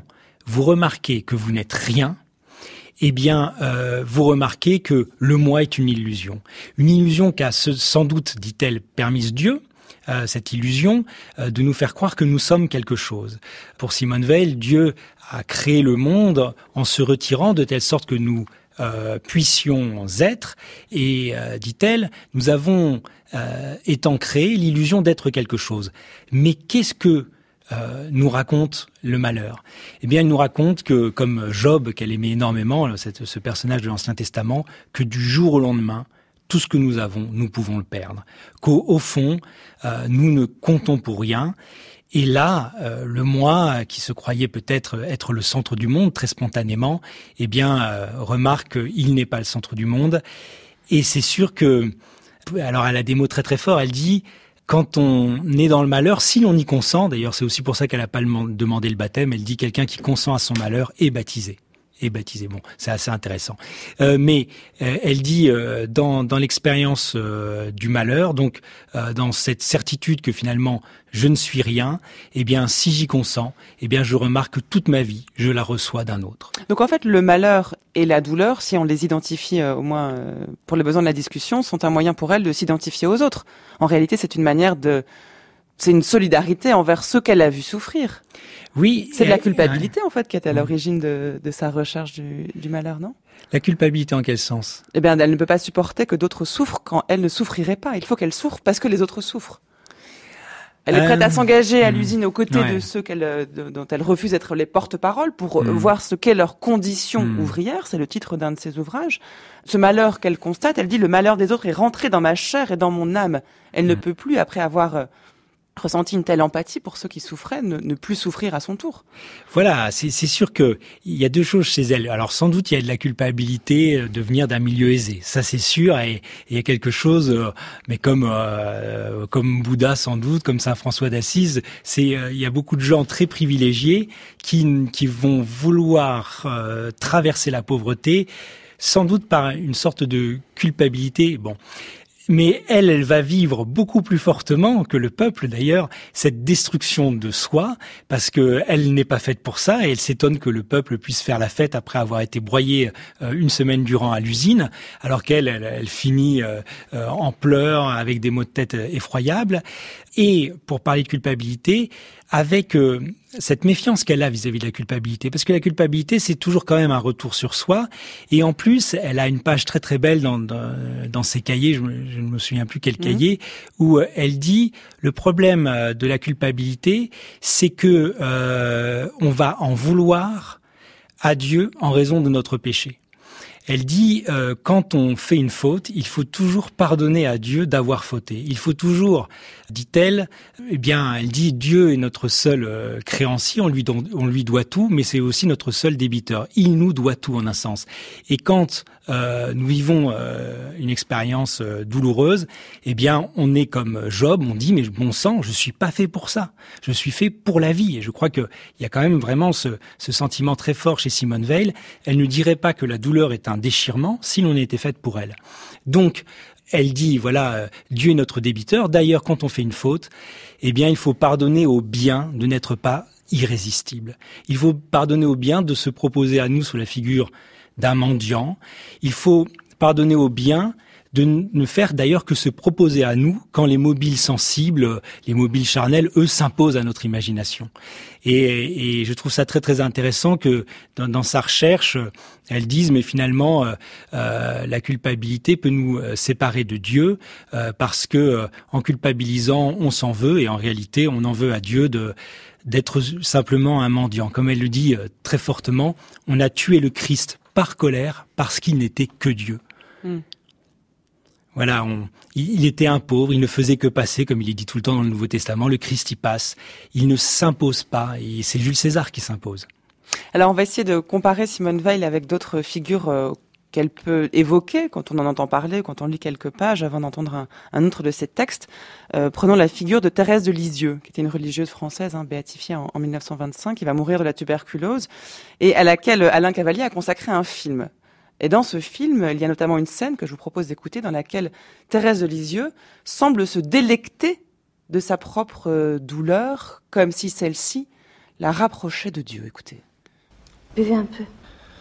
vous remarquez que vous n'êtes rien, eh bien, euh, vous remarquez que le moi est une illusion. Une illusion qu'a sans doute, dit-elle, permise Dieu, euh, cette illusion euh, de nous faire croire que nous sommes quelque chose. Pour Simone Veil, Dieu a créé le monde en se retirant de telle sorte que nous euh, puissions être. Et, euh, dit-elle, nous avons, euh, étant créés, l'illusion d'être quelque chose. Mais qu'est-ce que Euh, nous raconte le malheur? Eh bien, il nous raconte que, comme Job, qu'elle aimait énormément, cette, ce personnage de l'Ancien Testament, que du jour au lendemain, tout ce que nous avons, nous pouvons le perdre. Qu'au au fond, euh, nous ne comptons pour rien. Et là, euh, le moi, qui se croyait peut-être être le centre du monde, très spontanément, eh bien, euh, remarque qu'il n'est pas le centre du monde. Et c'est sûr que... Alors, elle a des mots très très forts. Elle dit... Quand on est dans le malheur, si l'on y consent, d'ailleurs c'est aussi pour ça qu'elle n'a pas demandé le baptême, elle dit quelqu'un qui consent à son malheur est baptisé. Est baptisé. Bon, c'est assez intéressant. Euh, mais euh, elle dit euh, dans, dans l'expérience euh, du malheur, donc euh, dans cette certitude que finalement je ne suis rien, eh bien si j'y consens, eh bien je remarque que toute ma vie, je la reçois d'un autre. Donc en fait, le malheur et la douleur, si on les identifie euh, au moins euh, pour les besoins de la discussion, sont un moyen pour elle de s'identifier aux autres. En réalité, c'est une manière de... C'est une solidarité envers ceux qu'elle a vu souffrir. Oui. C'est de la culpabilité, en fait, qui est à l'origine de, de sa recherche du, du malheur, non? La culpabilité en quel sens? Eh bien, elle ne peut pas supporter que d'autres souffrent quand elle ne souffrirait pas. Il faut qu'elle souffre parce que les autres souffrent. Elle est prête euh, à s'engager à l'usine aux côtés ouais. de ceux qu'elle, de, dont elle refuse d'être les porte-parole pour mmh. voir ce qu'est leur condition mmh. ouvrière. C'est le titre d'un de ses ouvrages. Ce malheur qu'elle constate, elle dit « Le malheur des autres est rentré dans ma chair et dans mon âme. » Elle mmh. ne peut plus, après avoir... Euh, ressenti une telle empathie pour ceux qui souffraient, ne, ne plus souffrir à son tour. Voilà, c'est, c'est sûr que il y a deux choses chez elle. Alors sans doute il y a de la culpabilité de venir d'un milieu aisé, ça c'est sûr, et il y a quelque chose, mais comme euh, comme Bouddha sans doute, comme Saint François d'Assise, c'est euh, il y a beaucoup de gens très privilégiés qui qui vont vouloir euh, traverser la pauvreté, sans doute par une sorte de culpabilité. Bon. Mais elle, elle va vivre beaucoup plus fortement que le peuple d'ailleurs, cette destruction de soi, parce que elle n'est pas faite pour ça, et elle s'étonne que le peuple puisse faire la fête après avoir été broyé euh, une semaine durant à l'usine, alors qu'elle, elle, elle finit euh, euh, en pleurs, avec des maux de tête effroyables. Et pour parler de culpabilité, avec euh, cette méfiance qu'elle a vis-à-vis de la culpabilité, parce que la culpabilité, c'est toujours quand même un retour sur soi, et en plus, elle a une page très très belle dans, dans, dans ses cahiers, je, me, je ne me souviens plus quel cahier, mmh. où elle dit, le problème de la culpabilité, c'est que euh, on va en vouloir à Dieu en raison de notre péché. Elle dit, euh, quand on fait une faute, il faut toujours pardonner à Dieu d'avoir fauté. Il faut toujours, dit-elle, eh bien, elle dit, Dieu est notre seul euh, créancier, on lui, don, on lui doit tout, mais c'est aussi notre seul débiteur. Il nous doit tout en un sens. Et quand euh, nous vivons euh, une expérience euh, douloureuse, eh bien, on est comme Job, on dit, mais bon sang, je suis pas fait pour ça. Je suis fait pour la vie. Et je crois que il y a quand même vraiment ce, ce sentiment très fort chez Simone Veil. Elle ne dirait pas que la douleur est un déchirement si l'on était faite pour elle. Donc, elle dit, voilà, euh, Dieu est notre débiteur. D'ailleurs, quand on fait une faute, eh bien, il faut pardonner au bien de n'être pas irrésistible. Il faut pardonner au bien de se proposer à nous sous la figure d'un mendiant. Il faut pardonner au bien de ne faire d'ailleurs que se proposer à nous quand les mobiles sensibles, les mobiles charnels, eux, s'imposent à notre imagination. Et, et je trouve ça très très intéressant que dans, dans sa recherche, elles disent mais finalement euh, euh, la culpabilité peut nous euh, séparer de Dieu euh, parce que euh, en culpabilisant, on s'en veut et en réalité, on en veut à Dieu de d'être simplement un mendiant. Comme elle le dit euh, très fortement, on a tué le Christ par colère parce qu'il n'était que Dieu. Mm. Voilà, on, il était un pauvre, il ne faisait que passer, comme il est dit tout le temps dans le Nouveau Testament, le Christ y passe, il ne s'impose pas, et c'est Jules César qui s'impose. Alors on va essayer de comparer Simone Veil avec d'autres figures euh, qu'elle peut évoquer quand on en entend parler, quand on lit quelques pages avant d'entendre un, un autre de ses textes. Euh, prenons la figure de Thérèse de Lisieux, qui était une religieuse française, hein, béatifiée en, en mille neuf cent vingt-cinq, qui va mourir de la tuberculose, et à laquelle Alain Cavalier a consacré un film. Et dans ce film, il y a notamment une scène que je vous propose d'écouter dans laquelle Thérèse de Lisieux semble se délecter de sa propre douleur, comme si celle-ci la rapprochait de Dieu. Écoutez. Buvez un peu.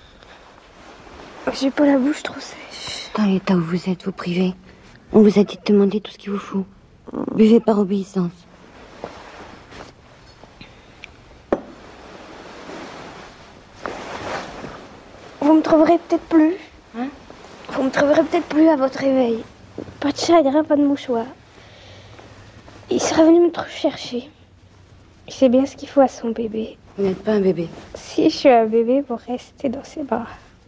J'ai pas la bouche trop sèche. Dans l'état où vous êtes, vous privez. On vous a dit de demander tout ce qu'il vous faut. Buvez par obéissance. Vous me trouverez peut-être plus. Hein? Vous me trouverez peut-être plus à votre réveil. Pas de chagrin, pas de mouchoir. Il sera venu me chercher. Il sait bien ce qu'il faut à son bébé. Vous n'êtes pas un bébé. Si je suis un bébé, pour rester dans ses bras.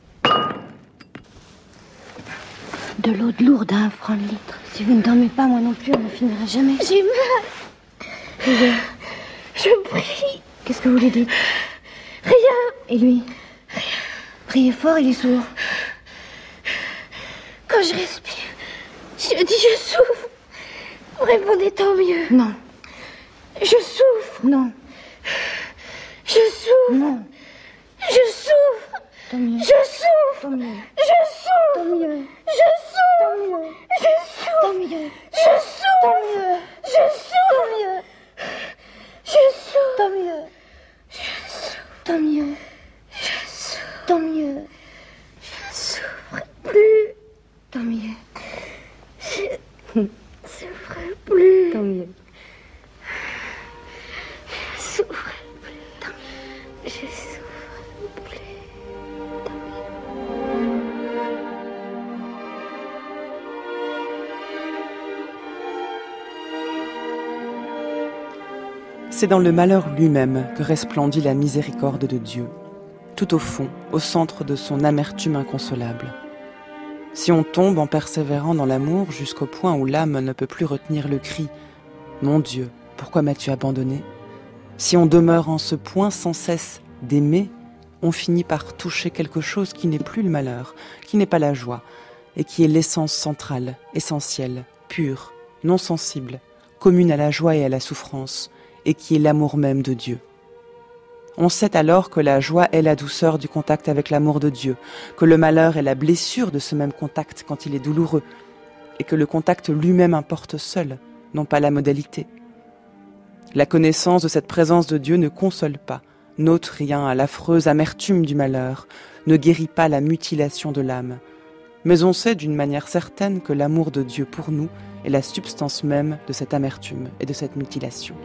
De l'eau de lourde à un franc le litre. Si vous ne dormez pas, moi non plus, on ne finira jamais. J'ai mal. Priez. Je prie. Qu'est-ce que vous lui dites? Rien. Et lui? Rien. Priez fort, il est sourd. Quand je respire, je dis je souffre. Vous répondez tant mieux. Non. Je souffre. Non. Je souffre. Non. Je souffre. Tant mieux. Je souffre. Tant mieux. Je souffre. Tant mieux. Je souffre. Tant mieux. Je souffre. Tant mieux. Je souffre. Tant mieux. Je souffre. Je souffre. Tant mieux. Tant mieux. Je souffre. Tant mieux. Je souffre plus. Tant mieux. Je souffre plus. Tant mieux. Je souffre plus. Tant mieux. Je souffre plus. Tant mieux. C'est dans le malheur lui-même que resplendit la miséricorde de Dieu, tout au fond, au centre de son amertume inconsolable. Si on tombe en persévérant dans l'amour jusqu'au point où l'âme ne peut plus retenir le cri « Mon Dieu, pourquoi m'as-tu abandonné ?» Si on demeure en ce point sans cesse d'aimer, on finit par toucher quelque chose qui n'est plus le malheur, qui n'est pas la joie, et qui est l'essence centrale, essentielle, pure, non sensible, commune à la joie et à la souffrance, et qui est l'amour même de Dieu. On sait alors que la joie est la douceur du contact avec l'amour de Dieu, que le malheur est la blessure de ce même contact quand il est douloureux, et que le contact lui-même importe seul, non pas la modalité. La connaissance de cette présence de Dieu ne console pas, n'ôte rien à l'affreuse amertume du malheur, ne guérit pas la mutilation de l'âme. Mais on sait d'une manière certaine que l'amour de Dieu pour nous est la substance même de cette amertume et de cette mutilation.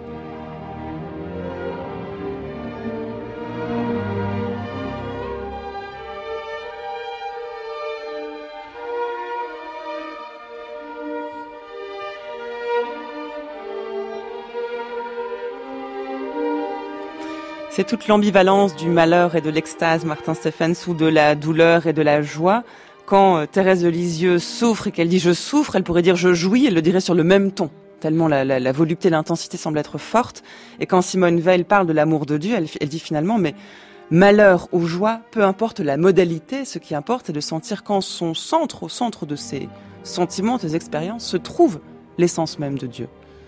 C'est toute l'ambivalence du malheur et de l'extase, Martin Stephens, ou de la douleur et de la joie. Quand Thérèse de Lisieux souffre et qu'elle dit « je souffre », elle pourrait dire « je jouis », elle le dirait sur le même ton, tellement la, la, la volupté, l'intensité semble être forte. Et quand Simone Weil parle de l'amour de Dieu, elle, elle dit finalement « mais malheur ou joie, peu importe la modalité, ce qui importe, c'est de sentir qu'en son centre, au centre de ses sentiments, de ses expériences, se trouve l'essence même de Dieu. »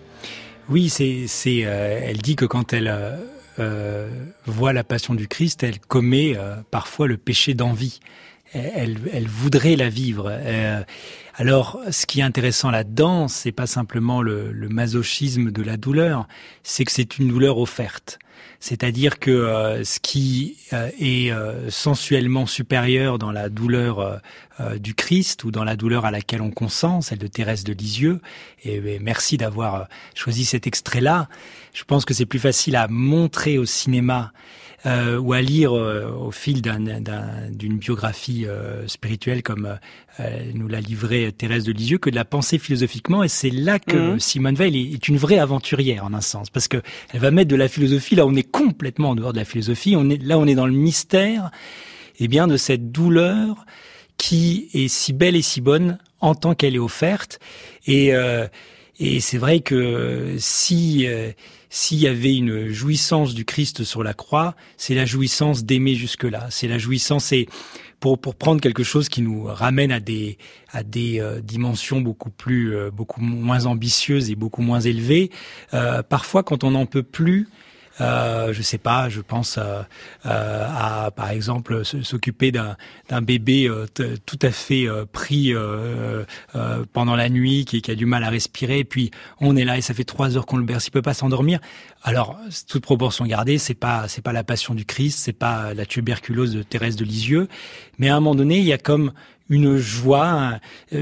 Oui, c'est, c'est, euh, elle dit que quand elle... Euh... Euh, voit la passion du Christ, elle commet euh, parfois le péché d'envie. Elle, elle voudrait la vivre. Euh, alors, ce qui est intéressant là-dedans, c'est pas simplement le, le masochisme de la douleur, c'est que c'est une douleur offerte. C'est-à-dire que euh, ce qui euh, est euh, sensuellement supérieur dans la douleur euh, euh, du Christ ou dans la douleur à laquelle on consent, celle de Thérèse de Lisieux, et, et merci d'avoir choisi cet extrait-là. Je pense que c'est plus facile à montrer au cinéma euh, ou à lire euh, au fil d'un, d'un, d'une biographie euh, spirituelle comme euh, nous l'a livré Thérèse de Lisieux que de la penser philosophiquement. Et c'est là que mmh. Simone Weil est, est une vraie aventurière en un sens, parce que elle va mettre de la philosophie là où on est complètement en dehors de la philosophie. On est là, on est dans le mystère, eh bien, de cette douleur qui est si belle et si bonne en tant qu'elle est offerte. Et euh, et c'est vrai que si euh, s'il y avait une jouissance du Christ sur la croix, c'est la jouissance d'aimer jusque-là. C'est la jouissance, et pour pour prendre quelque chose qui nous ramène à des à des euh, dimensions beaucoup plus euh, beaucoup moins ambitieuses et beaucoup moins élevées. Euh, parfois, quand on n'en peut plus, Euh, je sais pas, je pense euh, euh, à, par exemple, s'occuper d'un, d'un bébé euh, t- tout à fait euh, pris euh, euh, pendant la nuit, qui, qui a du mal à respirer, et puis on est là et ça fait trois heures qu'on le berce, il peut pas s'endormir. Alors, toute proportion gardée, c'est pas c'est pas la passion du Christ, c'est pas la tuberculose de Thérèse de Lisieux, mais à un moment donné, il y a comme une joie,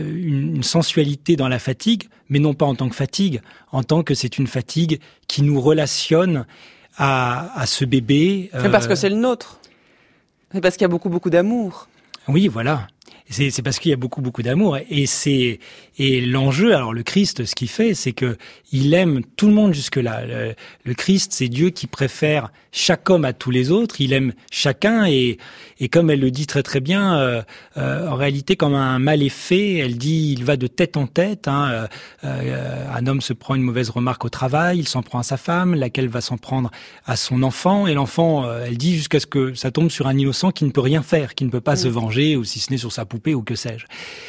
une sensualité dans la fatigue, mais non pas en tant que fatigue, en tant que c'est une fatigue qui nous relationne à, à ce bébé. C'est euh... parce que c'est le nôtre. C'est parce qu'il y a beaucoup, beaucoup d'amour. Oui, voilà. C'est, c'est parce qu'il y a beaucoup, beaucoup d'amour. Et c'est, et l'enjeu, alors le Christ, ce qu'il fait, c'est que il aime tout le monde jusque-là. Le, le Christ, c'est Dieu qui préfère chaque homme à tous les autres. Il aime chacun et, et comme elle le dit très très bien, euh, euh, en réalité, comme un mal est fait, elle dit, il va de tête en tête. Hein, euh, euh, un homme se prend une mauvaise remarque au travail, il s'en prend à sa femme, laquelle va s'en prendre à son enfant. Et l'enfant, euh, elle dit, jusqu'à ce que ça tombe sur un innocent qui ne peut rien faire, qui ne peut pas mmh. se venger, ou si ce n'est sur sa poupée, ou que sais-je.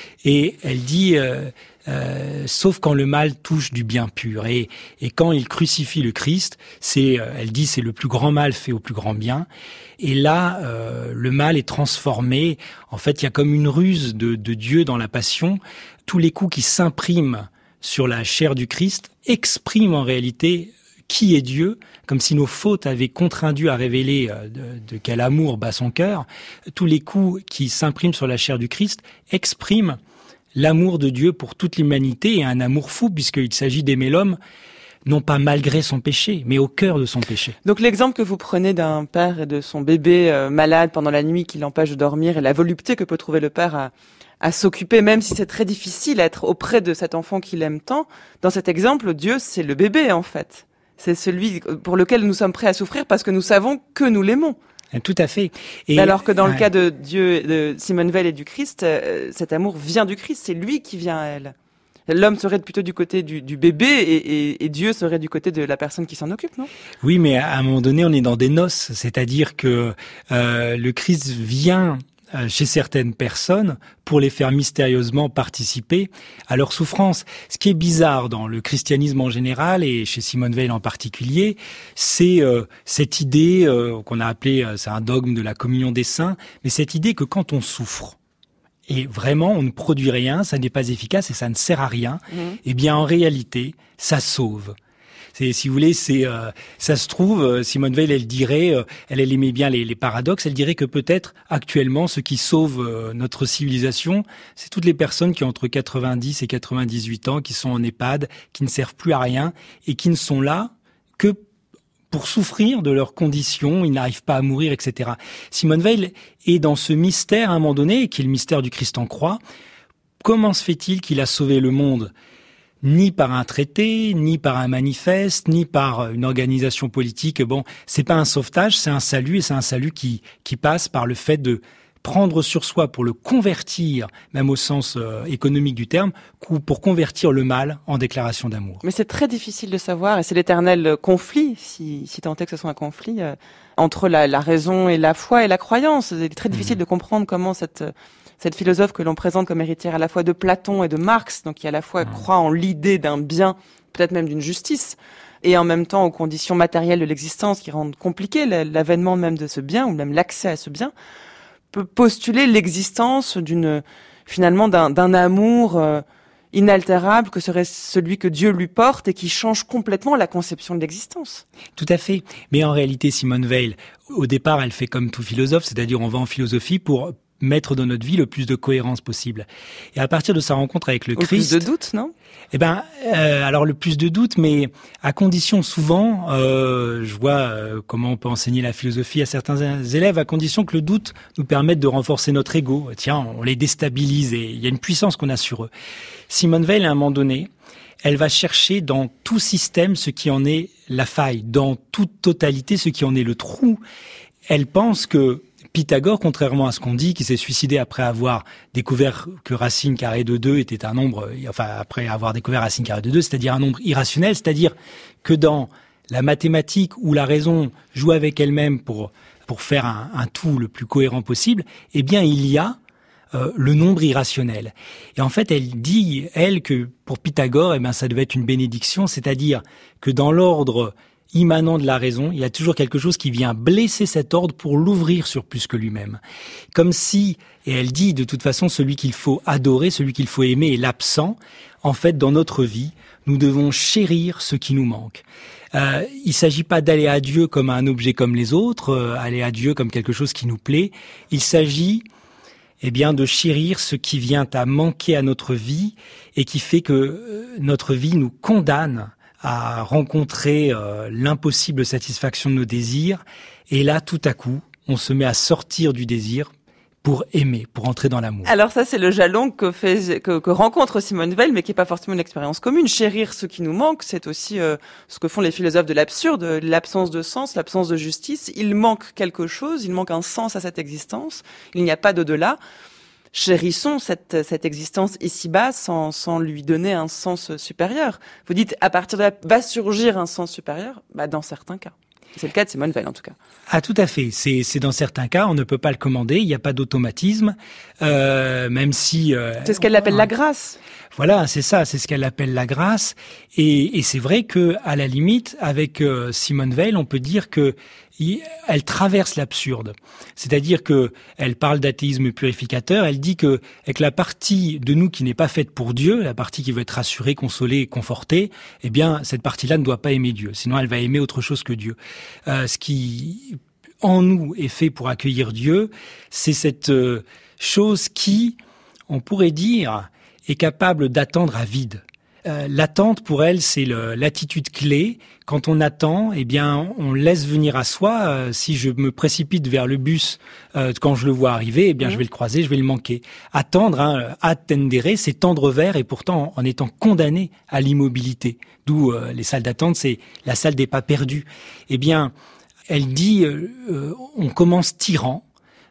Et elle dit, euh, euh, sauf quand le mal touche du bien pur. Et, et quand il crucifie le Christ, c'est, euh, elle dit, c'est le plus grand mal fait au plus grand bien. Et là, euh, le mal est transformé. En fait, il y a comme une ruse de, de Dieu dans la passion. Tous les coups qui s'impriment sur la chair du Christ expriment en réalité qui est Dieu, comme si nos fautes avaient contraint Dieu à révéler de, de quel amour bat son cœur. Tous les coups qui s'impriment sur la chair du Christ expriment l'amour de Dieu pour toute l'humanité, et un amour fou, puisqu'il s'agit d'aimer l'homme, non pas malgré son péché, mais au cœur de son péché. Donc l'exemple que vous prenez d'un père et de son bébé euh, malade pendant la nuit qui l'empêche de dormir, et la volupté que peut trouver le père à, à s'occuper, même si c'est très difficile, à être auprès de cet enfant qu'il aime tant, dans cet exemple, Dieu, c'est le bébé en fait. C'est celui pour lequel nous sommes prêts à souffrir parce que nous savons que nous l'aimons. Tout à fait. Et alors que dans ouais. le cas de Dieu, de Simone Veil et du Christ, euh, cet amour vient du Christ, c'est lui qui vient à elle. L'homme serait plutôt du côté du, du bébé et, et, et Dieu serait du côté de la personne qui s'en occupe, non ? Oui, mais à un moment donné, on est dans des noces, c'est-à-dire que euh, le Christ vient chez certaines personnes pour les faire mystérieusement participer à leur souffrance. Ce qui est bizarre dans le christianisme en général et chez Simone Veil en particulier, c'est euh, cette idée euh, qu'on a appelée, euh, c'est un dogme de la communion des saints, mais cette idée que quand on souffre, et vraiment on ne produit rien, ça n'est pas efficace et ça ne sert à rien, mmh. eh bien en réalité, ça sauve. C'est, si vous voulez, c'est, euh, ça se trouve, Simone Veil, elle dirait, euh, elle, elle aimait bien les, les paradoxes, elle dirait que peut-être actuellement, ce qui sauve euh, notre civilisation, c'est toutes les personnes qui ont entre quatre-vingt-dix et quatre-vingt-dix-huit ans, qui sont en EHPAD, qui ne servent plus à rien et qui ne sont là que pour souffrir de leurs conditions, ils n'arrivent pas à mourir, et cetera. Simone Veil est dans ce mystère à un moment donné, qui est le mystère du Christ en croix. Comment se fait-il qu'il a sauvé le monde ? Ni par un traité, ni par un manifeste, ni par une organisation politique. Bon, c'est pas un sauvetage, c'est un salut, et c'est un salut qui qui passe par le fait de prendre sur soi pour le convertir, même au sens euh, économique du terme, pour convertir le mal en déclaration d'amour. Mais c'est très difficile de savoir, et c'est l'éternel conflit, si, si tant est que ce soit un conflit, euh, entre la, la raison et la foi et la croyance. C'est très difficile mmh. de comprendre comment cette... Cette philosophe que l'on présente comme héritière à la fois de Platon et de Marx, donc qui à la fois mmh. croit en l'idée d'un bien, peut-être même d'une justice, et en même temps aux conditions matérielles de l'existence qui rendent compliqué l'avènement même de ce bien, ou même l'accès à ce bien, peut postuler l'existence d'une, finalement, d'un, d'un amour euh, inaltérable que serait celui que Dieu lui porte et qui change complètement la conception de l'existence. Tout à fait. Mais en réalité, Simone Veil, au départ, elle fait comme tout philosophe, c'est-à-dire on va en philosophie pour mettre dans notre vie le plus de cohérence possible. Et à partir de sa rencontre avec le Au Christ... plus de doute, non ? Eh ben, euh, alors le plus de doute, mais à condition souvent, euh, je vois euh, comment on peut enseigner la philosophie à certains élèves, à condition que le doute nous permette de renforcer notre ego. Tiens, on les déstabilise et il y a une puissance qu'on a sur eux. Simone Veil, à un moment donné, elle va chercher dans tout système ce qui en est la faille, dans toute totalité ce qui en est le trou. Elle pense que Pythagore, contrairement à ce qu'on dit, qui s'est suicidé après avoir découvert que racine carrée de deux était un nombre, enfin après avoir découvert racine carrée de deux, c'est-à-dire un nombre irrationnel, c'est-à-dire que dans la mathématique où la raison joue avec elle-même pour pour faire un, un tout le plus cohérent possible, eh bien il y a euh, le nombre irrationnel. Et en fait, elle dit, elle, que pour Pythagore, eh bien ça devait être une bénédiction, c'est-à-dire que dans l'ordre immanent de la raison, il y a toujours quelque chose qui vient blesser cet ordre pour l'ouvrir sur plus que lui-même. Comme si, et elle dit de toute façon, celui qu'il faut adorer, celui qu'il faut aimer est l'absent. En fait, dans notre vie, nous devons chérir ce qui nous manque. Euh, il s'agit pas d'aller à Dieu comme à un objet comme les autres, euh, aller à Dieu comme quelque chose qui nous plaît. Il s'agit eh bien, de chérir ce qui vient à manquer à notre vie et qui fait que euh, notre vie nous condamne à rencontrer euh, l'impossible satisfaction de nos désirs. Et là, tout à coup, on se met à sortir du désir pour aimer, pour entrer dans l'amour. Alors ça, c'est le jalon que fait, que, que rencontre Simone Veil, mais qui n'est pas forcément une expérience commune. Chérir ce qui nous manque, c'est aussi euh, ce que font les philosophes de l'absurde, l'absence de sens, l'absence de justice. Il manque quelque chose, il manque un sens à cette existence. Il n'y a pas d'au-delà. Chérissons cette, cette existence ici-bas sans, sans lui donner un sens supérieur. Vous dites, à partir de là, va surgir un sens supérieur? Bah, dans certains cas. C'est le cas de Simone Veil, en tout cas. Ah, tout à fait. C'est, c'est dans certains cas, on ne peut pas le commander. Il n'y a pas d'automatisme, euh, même si. Euh, c'est ce qu'elle appelle la grâce. Voilà, c'est ça. C'est ce qu'elle appelle la grâce. Et, et c'est vrai que, à la limite, avec euh, Simone Veil, on peut dire que il, elle traverse l'absurde. C'est-à-dire que elle parle d'athéisme purificateur. Elle dit que avec la partie de nous qui n'est pas faite pour Dieu, la partie qui veut être rassurée, consolée, confortée, eh bien, cette partie-là ne doit pas aimer Dieu. Sinon, elle va aimer autre chose que Dieu. Euh, ce qui en nous est fait pour accueillir Dieu, c'est cette euh, chose qui, on pourrait dire, est capable d'attendre à vide. Euh, l'attente pour elle, c'est le, l'attitude clé. Quand on attend, eh bien, on laisse venir à soi. Euh, si je me précipite vers le bus euh, quand je le vois arriver, eh bien, mmh. je vais le croiser, je vais le manquer. Attendre, hein, attendere, c'est tendre vers, et pourtant en étant condamné à l'immobilité. D'où euh, les salles d'attente, c'est la salle des pas perdus. Eh bien, elle dit, euh, euh, on commence tyran.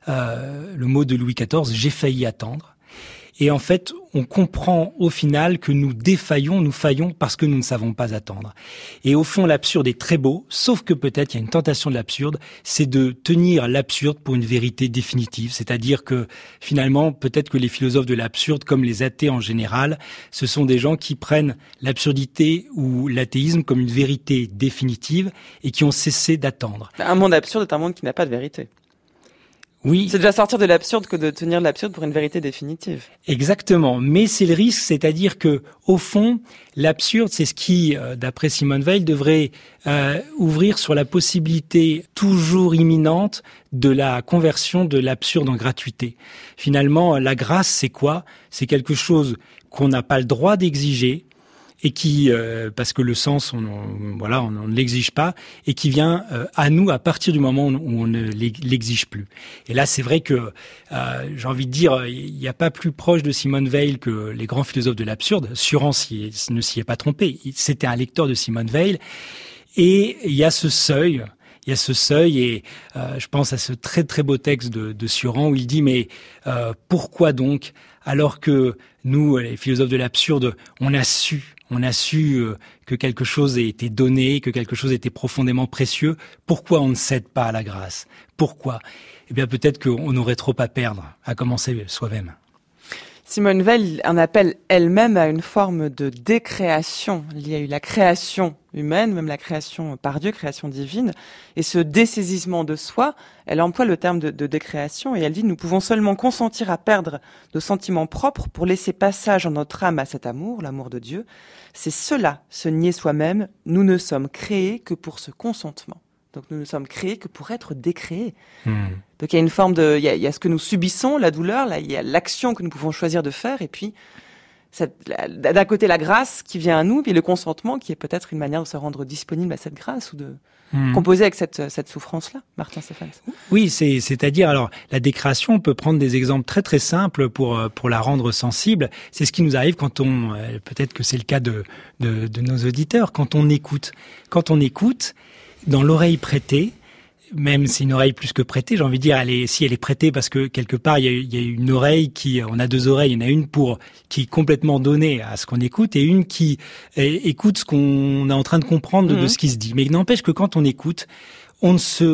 Euh, le mot de Louis quatorze, j'ai failli attendre. Et en fait, on comprend au final que nous défaillons, nous faillons parce que nous ne savons pas attendre. Et au fond, l'absurde est très beau, sauf que peut-être il y a une tentation de l'absurde, c'est de tenir l'absurde pour une vérité définitive. C'est-à-dire que finalement, peut-être que les philosophes de l'absurde, comme les athées en général, ce sont des gens qui prennent l'absurdité ou l'athéisme comme une vérité définitive et qui ont cessé d'attendre. Un monde absurde est un monde qui n'a pas de vérité. Oui. C'est déjà sortir de l'absurde que de tenir l'absurde pour une vérité définitive. Exactement. Mais c'est le risque, c'est-à-dire que, au fond, l'absurde, c'est ce qui, euh, d'après Simone Veil, devrait euh, ouvrir sur la possibilité toujours imminente de la conversion de l'absurde en gratuité. Finalement, la grâce, c'est quoi? C'est quelque chose qu'on n'a pas le droit d'exiger, et qui, euh, parce que le sens, on, on, voilà, on, on ne l'exige pas, et qui vient euh, à nous à partir du moment où on ne l'exige plus. Et là, c'est vrai que, euh, j'ai envie de dire, il n'y a pas plus proche de Simone Veil que les grands philosophes de l'absurde. Suran s'y, ne s'y est pas trompé. C'était un lecteur de Simone Veil. Et il y a ce seuil, il y a ce seuil, et euh, je pense à ce très très beau texte de, de Suran où il dit, mais euh, pourquoi donc, alors que nous, les philosophes de l'absurde, on a su, on a su que quelque chose a été donné, que quelque chose était profondément précieux. Pourquoi on ne cède pas à la grâce? Pourquoi? Eh bien, peut-être qu'on aurait trop à perdre, à commencer soi-même. Simone Veil en appelle elle-même à une forme de décréation. Il y a eu la création humaine, même la création par Dieu, création divine, et ce dessaisissement de soi, elle emploie le terme de, de décréation, et elle dit « Nous pouvons seulement consentir à perdre nos sentiments propres pour laisser passage en notre âme à cet amour, l'amour de Dieu. C'est cela, se nier soi-même. Nous ne sommes créés que pour ce consentement. » Donc nous ne sommes créés que pour être décréés. Mmh. Donc il y a une forme de, il y a, il y a ce que nous subissons, la douleur, là, il y a l'action que nous pouvons choisir de faire, et puis cette, la, d'un côté la grâce qui vient à nous, puis le consentement qui est peut-être une manière de se rendre disponible à cette grâce ou de mmh. composer avec cette, cette souffrance-là. Martin Stéphane. Oui, c'est, c'est-à-dire, alors la décréation, on peut prendre des exemples très très simples pour pour la rendre sensible. C'est ce qui nous arrive quand on, peut-être que c'est le cas de de, de nos auditeurs, quand on écoute, quand on écoute. Dans l'oreille prêtée, même si une oreille plus que prêtée, j'ai envie de dire, elle est, si elle est prêtée parce que quelque part il y a, il y a une oreille qui, on a deux oreilles, il y en a une pour qui est complètement donnée à ce qu'on écoute et une qui eh, écoute ce qu'on est en train de comprendre de, mmh. de ce qui se dit. Mais il n'empêche que quand on écoute, on ne se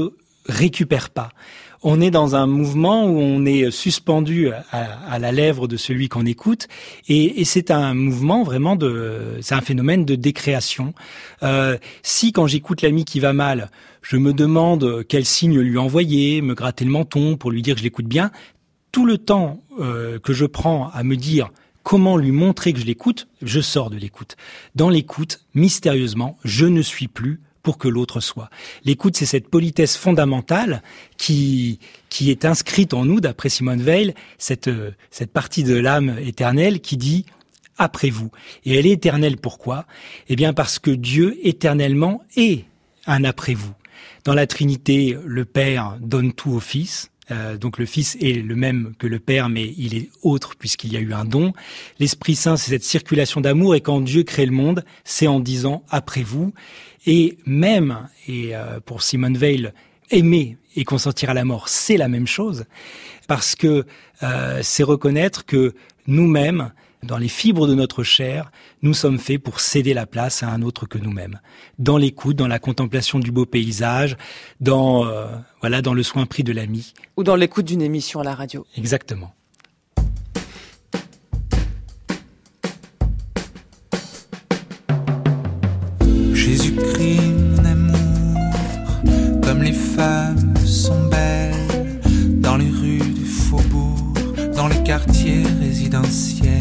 récupère pas. On est dans un mouvement où on est suspendu à, à la lèvre de celui qu'on écoute, et, et c'est un mouvement vraiment de, c'est un phénomène de décréation. Euh, si quand j'écoute l'ami qui va mal, je me demande quel signe lui envoyer, me gratter le menton pour lui dire que je l'écoute bien, tout le temps euh, que je prends à me dire comment lui montrer que je l'écoute, je sors de l'écoute. Dans l'écoute, mystérieusement, je ne suis plus pour que l'autre soit. L'écoute, c'est cette politesse fondamentale qui qui est inscrite en nous, d'après Simone Weil, cette cette partie de l'âme éternelle qui dit « après vous ». Et elle est éternelle, pourquoi ? Eh bien parce que Dieu, éternellement, est un après vous. Dans la Trinité, le Père donne tout au Fils. Euh, donc le Fils est le même que le Père, mais il est autre puisqu'il y a eu un don. L'Esprit Saint, c'est cette circulation d'amour, et quand Dieu crée le monde, c'est en disant « après vous ». Et même, et euh, pour Simone Weil, aimer et consentir à la mort, c'est la même chose, parce que euh, c'est reconnaître que nous-mêmes, dans les fibres de notre chair, nous sommes faits pour céder la place à un autre que nous-mêmes. Dans l'écoute, dans la contemplation du beau paysage, dans euh, voilà, dans le soin pris de l'ami. Ou dans l'écoute d'une émission à la radio. Exactement. Jésus-Christ, mon amour, comme les femmes sont belles, dans les rues du faubourg, dans les quartiers résidentiels.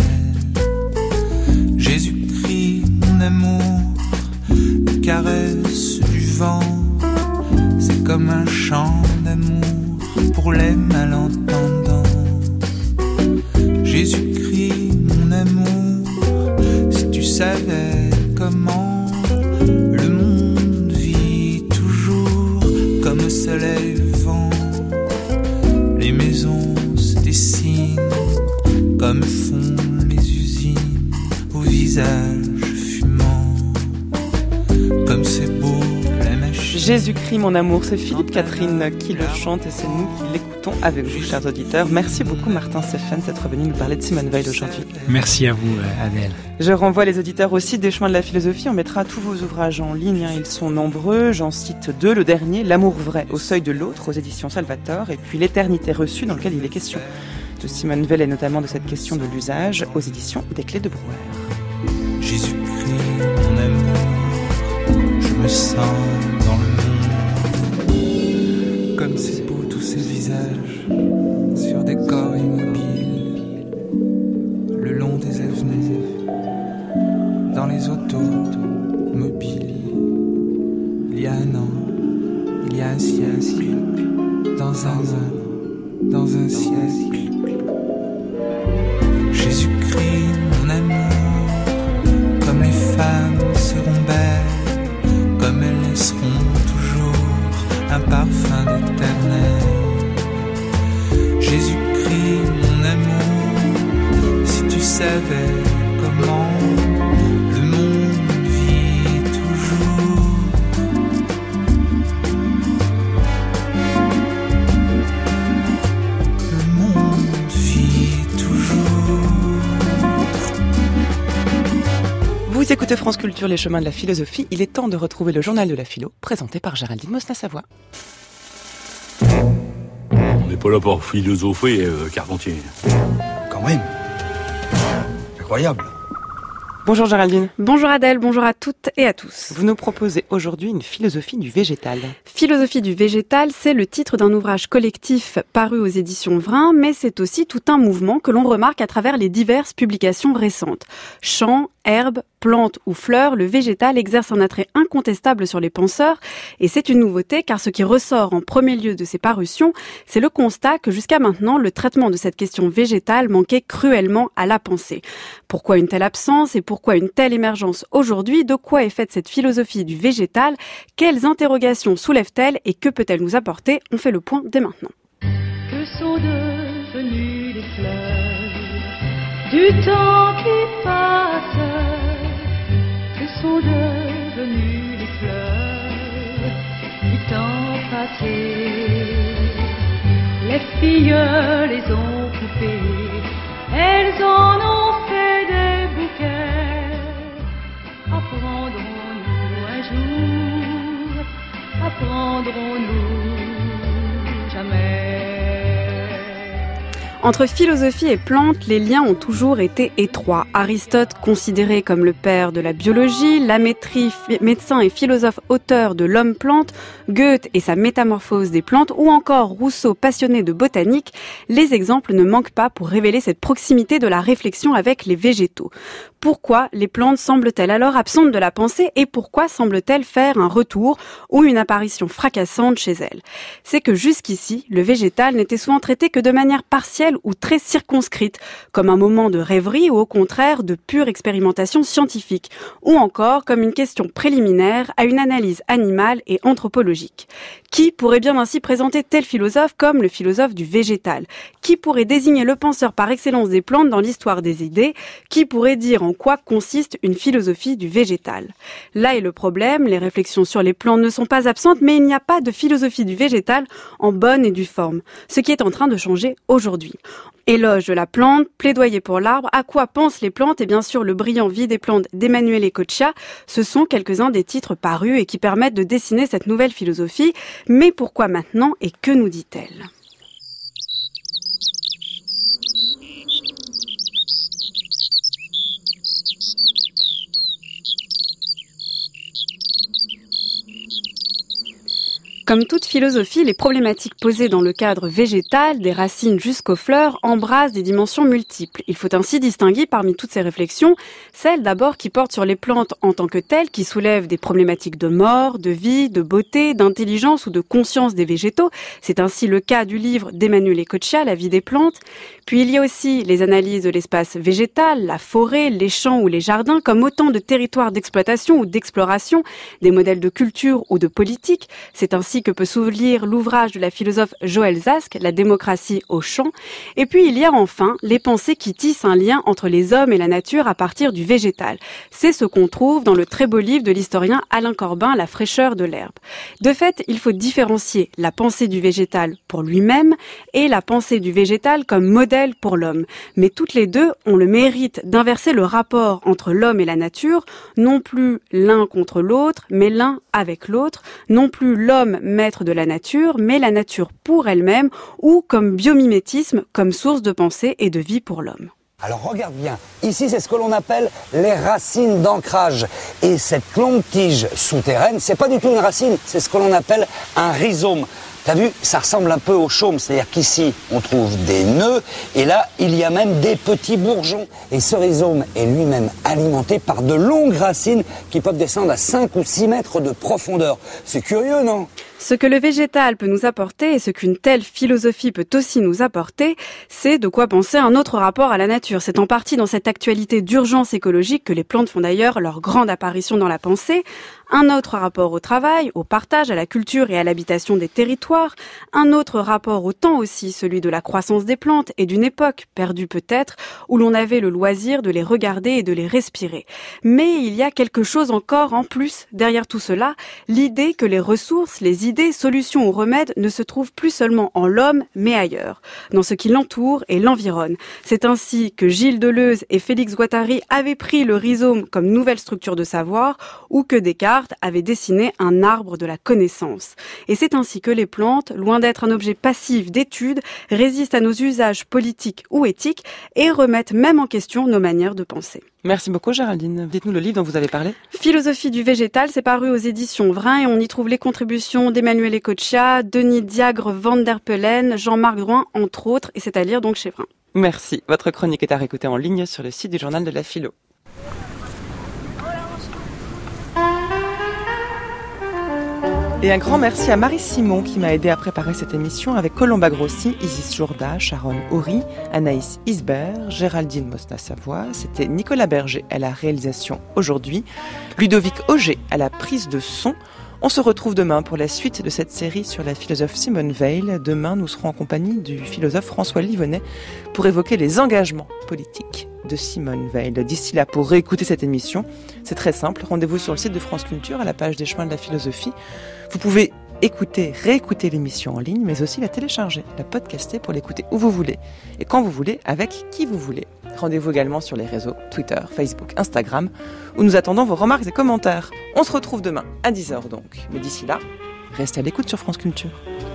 Jésus-Christ, mon amour, les caresses du vent, c'est comme un chant d'amour pour les malentendants. Jésus-Christ, mon amour, si tu savais comment le monde vit toujours comme au soleil levant. Les maisons se dessinent comme font les usines au visage fumant. Comme c'est beau la machine. Jésus-Christ mon amour, c'est Philippe Catherine qui le chante et c'est nous qui l'écoutons avec vous, chers auditeurs. Merci beaucoup Martin Stéphane d'être venu nous parler de Simone Weil aujourd'hui. Merci à vous Adèle. Je renvoie les auditeurs au site des Chemins de la Philosophie. On mettra tous vos ouvrages en ligne, ils sont nombreux. J'en cite deux. Le dernier, L'amour vrai, au seuil de l'autre, aux éditions Salvator, et puis L'éternité reçue, dans lequel il est question de Simone Weil et notamment de cette question de l'usage, aux éditions des Clés de Brouwer. Jésus-Christ, mon amour, je me sens dans le monde, comme c'est beau tous ces visages sur des corps immobiles, le long des avenues, dans les automobiles. Il y a un an, il y a un siècle, dans un an, dans un siècle. Jésus-Christ, mon amour, comme les femmes seront belles, comme elles laisseront toujours un parfum d'éternel. Jésus-Christ, mon amour, si tu savais comment le monde vit toujours. Le monde vit toujours. Vous écoutez France Culture, les chemins de la philosophie. Il est temps de retrouver le journal de la philo, présenté par Géraldine Mosna-Savoie. On n'est pas là pour philosopher, euh, Carpentier. Quand même. C'est incroyable. Bonjour Géraldine. Bonjour Adèle, bonjour à toutes et à tous. Vous nous proposez aujourd'hui une philosophie du végétal. Philosophie du végétal, c'est le titre d'un ouvrage collectif paru aux éditions Vrin, mais c'est aussi tout un mouvement que l'on remarque à travers les diverses publications récentes. Chants, herbes, plantes ou fleurs, le végétal exerce un attrait incontestable sur les penseurs, et c'est une nouveauté car ce qui ressort en premier lieu de ces parutions, c'est le constat que jusqu'à maintenant, le traitement de cette question végétale manquait cruellement à la pensée. Pourquoi une telle absence et pourquoi une telle émergence aujourd'hui? De quoi est faite cette philosophie du végétal? Quelles interrogations soulève-t-elle et que peut-elle nous apporter? On fait le point dès maintenant. Que sont devenues les fleurs du temps qui passe? Que sont devenues les fleurs du temps passé? Les filles les ont coupées, elles en ont fait des bouquets. Apprendrons-nous un jour, apprendrons-nous Entre philosophie et plantes, les liens ont toujours été étroits. Aristote, considéré comme le père de la biologie, Lamétrie, médecin et philosophe auteur de L'Homme-Plante, Goethe et sa métamorphose des plantes, ou encore Rousseau, passionné de botanique, les exemples ne manquent pas pour révéler cette proximité de la réflexion avec les végétaux. Pourquoi les plantes semblent-elles alors absentes de la pensée et pourquoi semblent-elles faire un retour ou une apparition fracassante chez elles? C'est que jusqu'ici, le végétal n'était souvent traité que de manière partielle ou très circonscrite, comme un moment de rêverie ou au contraire de pure expérimentation scientifique, ou encore comme une question préliminaire à une analyse animale et anthropologique. Qui pourrait bien ainsi présenter tel philosophe comme le philosophe du végétal? Qui pourrait désigner le penseur par excellence des plantes dans l'histoire des idées? Qui pourrait dire en quoi consiste une philosophie du végétal? Là est le problème, les réflexions sur les plantes ne sont pas absentes, mais il n'y a pas de philosophie du végétal en bonne et due forme, ce qui est en train de changer aujourd'hui. Éloge de la plante, plaidoyer pour l'arbre, à quoi pensent les plantes et bien sûr le brillant Vie des plantes d'Emmanuel Ecochia, ce sont quelques-uns des titres parus et qui permettent de dessiner cette nouvelle philosophie. Mais pourquoi maintenant et que nous dit-elle ? Comme toute philosophie, les problématiques posées dans le cadre végétal, des racines jusqu'aux fleurs, embrassent des dimensions multiples. Il faut ainsi distinguer parmi toutes ces réflexions, celles d'abord qui portent sur les plantes en tant que telles, qui soulèvent des problématiques de mort, de vie, de beauté, d'intelligence ou de conscience des végétaux. C'est ainsi le cas du livre d'Emmanuel Ecochia, La vie des plantes. Puis il y a aussi les analyses de l'espace végétal, la forêt, les champs ou les jardins, comme autant de territoires d'exploitation ou d'exploration, des modèles de culture ou de politique. C'est ainsi que peut s'ouvrir l'ouvrage de la philosophe Joëlle Zask, La démocratie au champ. Et puis il y a enfin les pensées qui tissent un lien entre les hommes et la nature à partir du végétal. C'est ce qu'on trouve dans le très beau livre de l'historien Alain Corbin, La fraîcheur de l'herbe. De fait, il faut différencier la pensée du végétal pour lui-même et la pensée du végétal comme modèle pour l'homme. Mais toutes les deux ont le mérite d'inverser le rapport entre l'homme et la nature, non plus l'un contre l'autre, mais l'un avec l'autre, non plus l'homme maître de la nature, mais la nature pour elle-même, ou comme biomimétisme, comme source de pensée et de vie pour l'homme. Alors regarde bien, ici c'est ce que l'on appelle les racines d'ancrage. Et cette longue tige souterraine, c'est pas du tout une racine, c'est ce que l'on appelle un rhizome. T'as vu, ça ressemble un peu au chaume, c'est-à-dire qu'ici, on trouve des nœuds, et là, il y a même des petits bourgeons. Et ce rhizome est lui-même alimenté par de longues racines qui peuvent descendre à cinq ou six mètres de profondeur. C'est curieux, non ? Ce que le végétal peut nous apporter et ce qu'une telle philosophie peut aussi nous apporter, c'est de quoi penser un autre rapport à la nature. C'est en partie dans cette actualité d'urgence écologique que les plantes font d'ailleurs leur grande apparition dans la pensée. Un autre rapport au travail, au partage, à la culture et à l'habitation des territoires. Un autre rapport au temps aussi, celui de la croissance des plantes et d'une époque, perdue peut-être, où l'on avait le loisir de les regarder et de les respirer. Mais il y a quelque chose encore en plus derrière tout cela, l'idée que les ressources, les idées, solutions ou remèdes ne se trouvent plus seulement en l'homme, mais ailleurs, dans ce qui l'entoure et l'environne. C'est ainsi que Gilles Deleuze et Félix Guattari avaient pris le rhizome comme nouvelle structure de savoir, ou que Descartes avait dessiné un arbre de la connaissance. Et c'est ainsi que les plantes, loin d'être un objet passif d'étude, résistent à nos usages politiques ou éthiques et remettent même en question nos manières de penser. Merci beaucoup Géraldine. Dites-nous le livre dont vous avez parlé. Philosophie du végétal, c'est paru aux éditions Vrin et on y trouve les contributions d'Emmanuel Ecochia, Denis Diagre, Van der Pelen, Jean-Marc Drouin, entre autres, et c'est à lire donc chez Vrin. Merci. Votre chronique est à réécouter en ligne sur le site du Journal de la Philo. Et un grand merci à Marie Simon qui m'a aidé à préparer cette émission avec Colomba Grossi, Isis Jourda, Sharon Horry, Anaïs Isbert, Géraldine Mosna-Savoie. C'était Nicolas Berger à la réalisation aujourd'hui, Ludovic Auger à la prise de son. On se retrouve demain pour la suite de cette série sur la philosophe Simone Veil. Demain, nous serons en compagnie du philosophe François Livonnet pour évoquer les engagements politiques de Simone Veil. D'ici là, pour réécouter cette émission, c'est très simple. Rendez-vous sur le site de France Culture à la page des chemins de la philosophie. Vous pouvez écouter, réécouter l'émission en ligne, mais aussi la télécharger, la podcaster pour l'écouter où vous voulez et quand vous voulez, avec qui vous voulez. Rendez-vous également sur les réseaux Twitter, Facebook, Instagram, où nous attendons vos remarques et commentaires. On se retrouve demain à dix heures donc. Mais d'ici là, restez à l'écoute sur France Culture.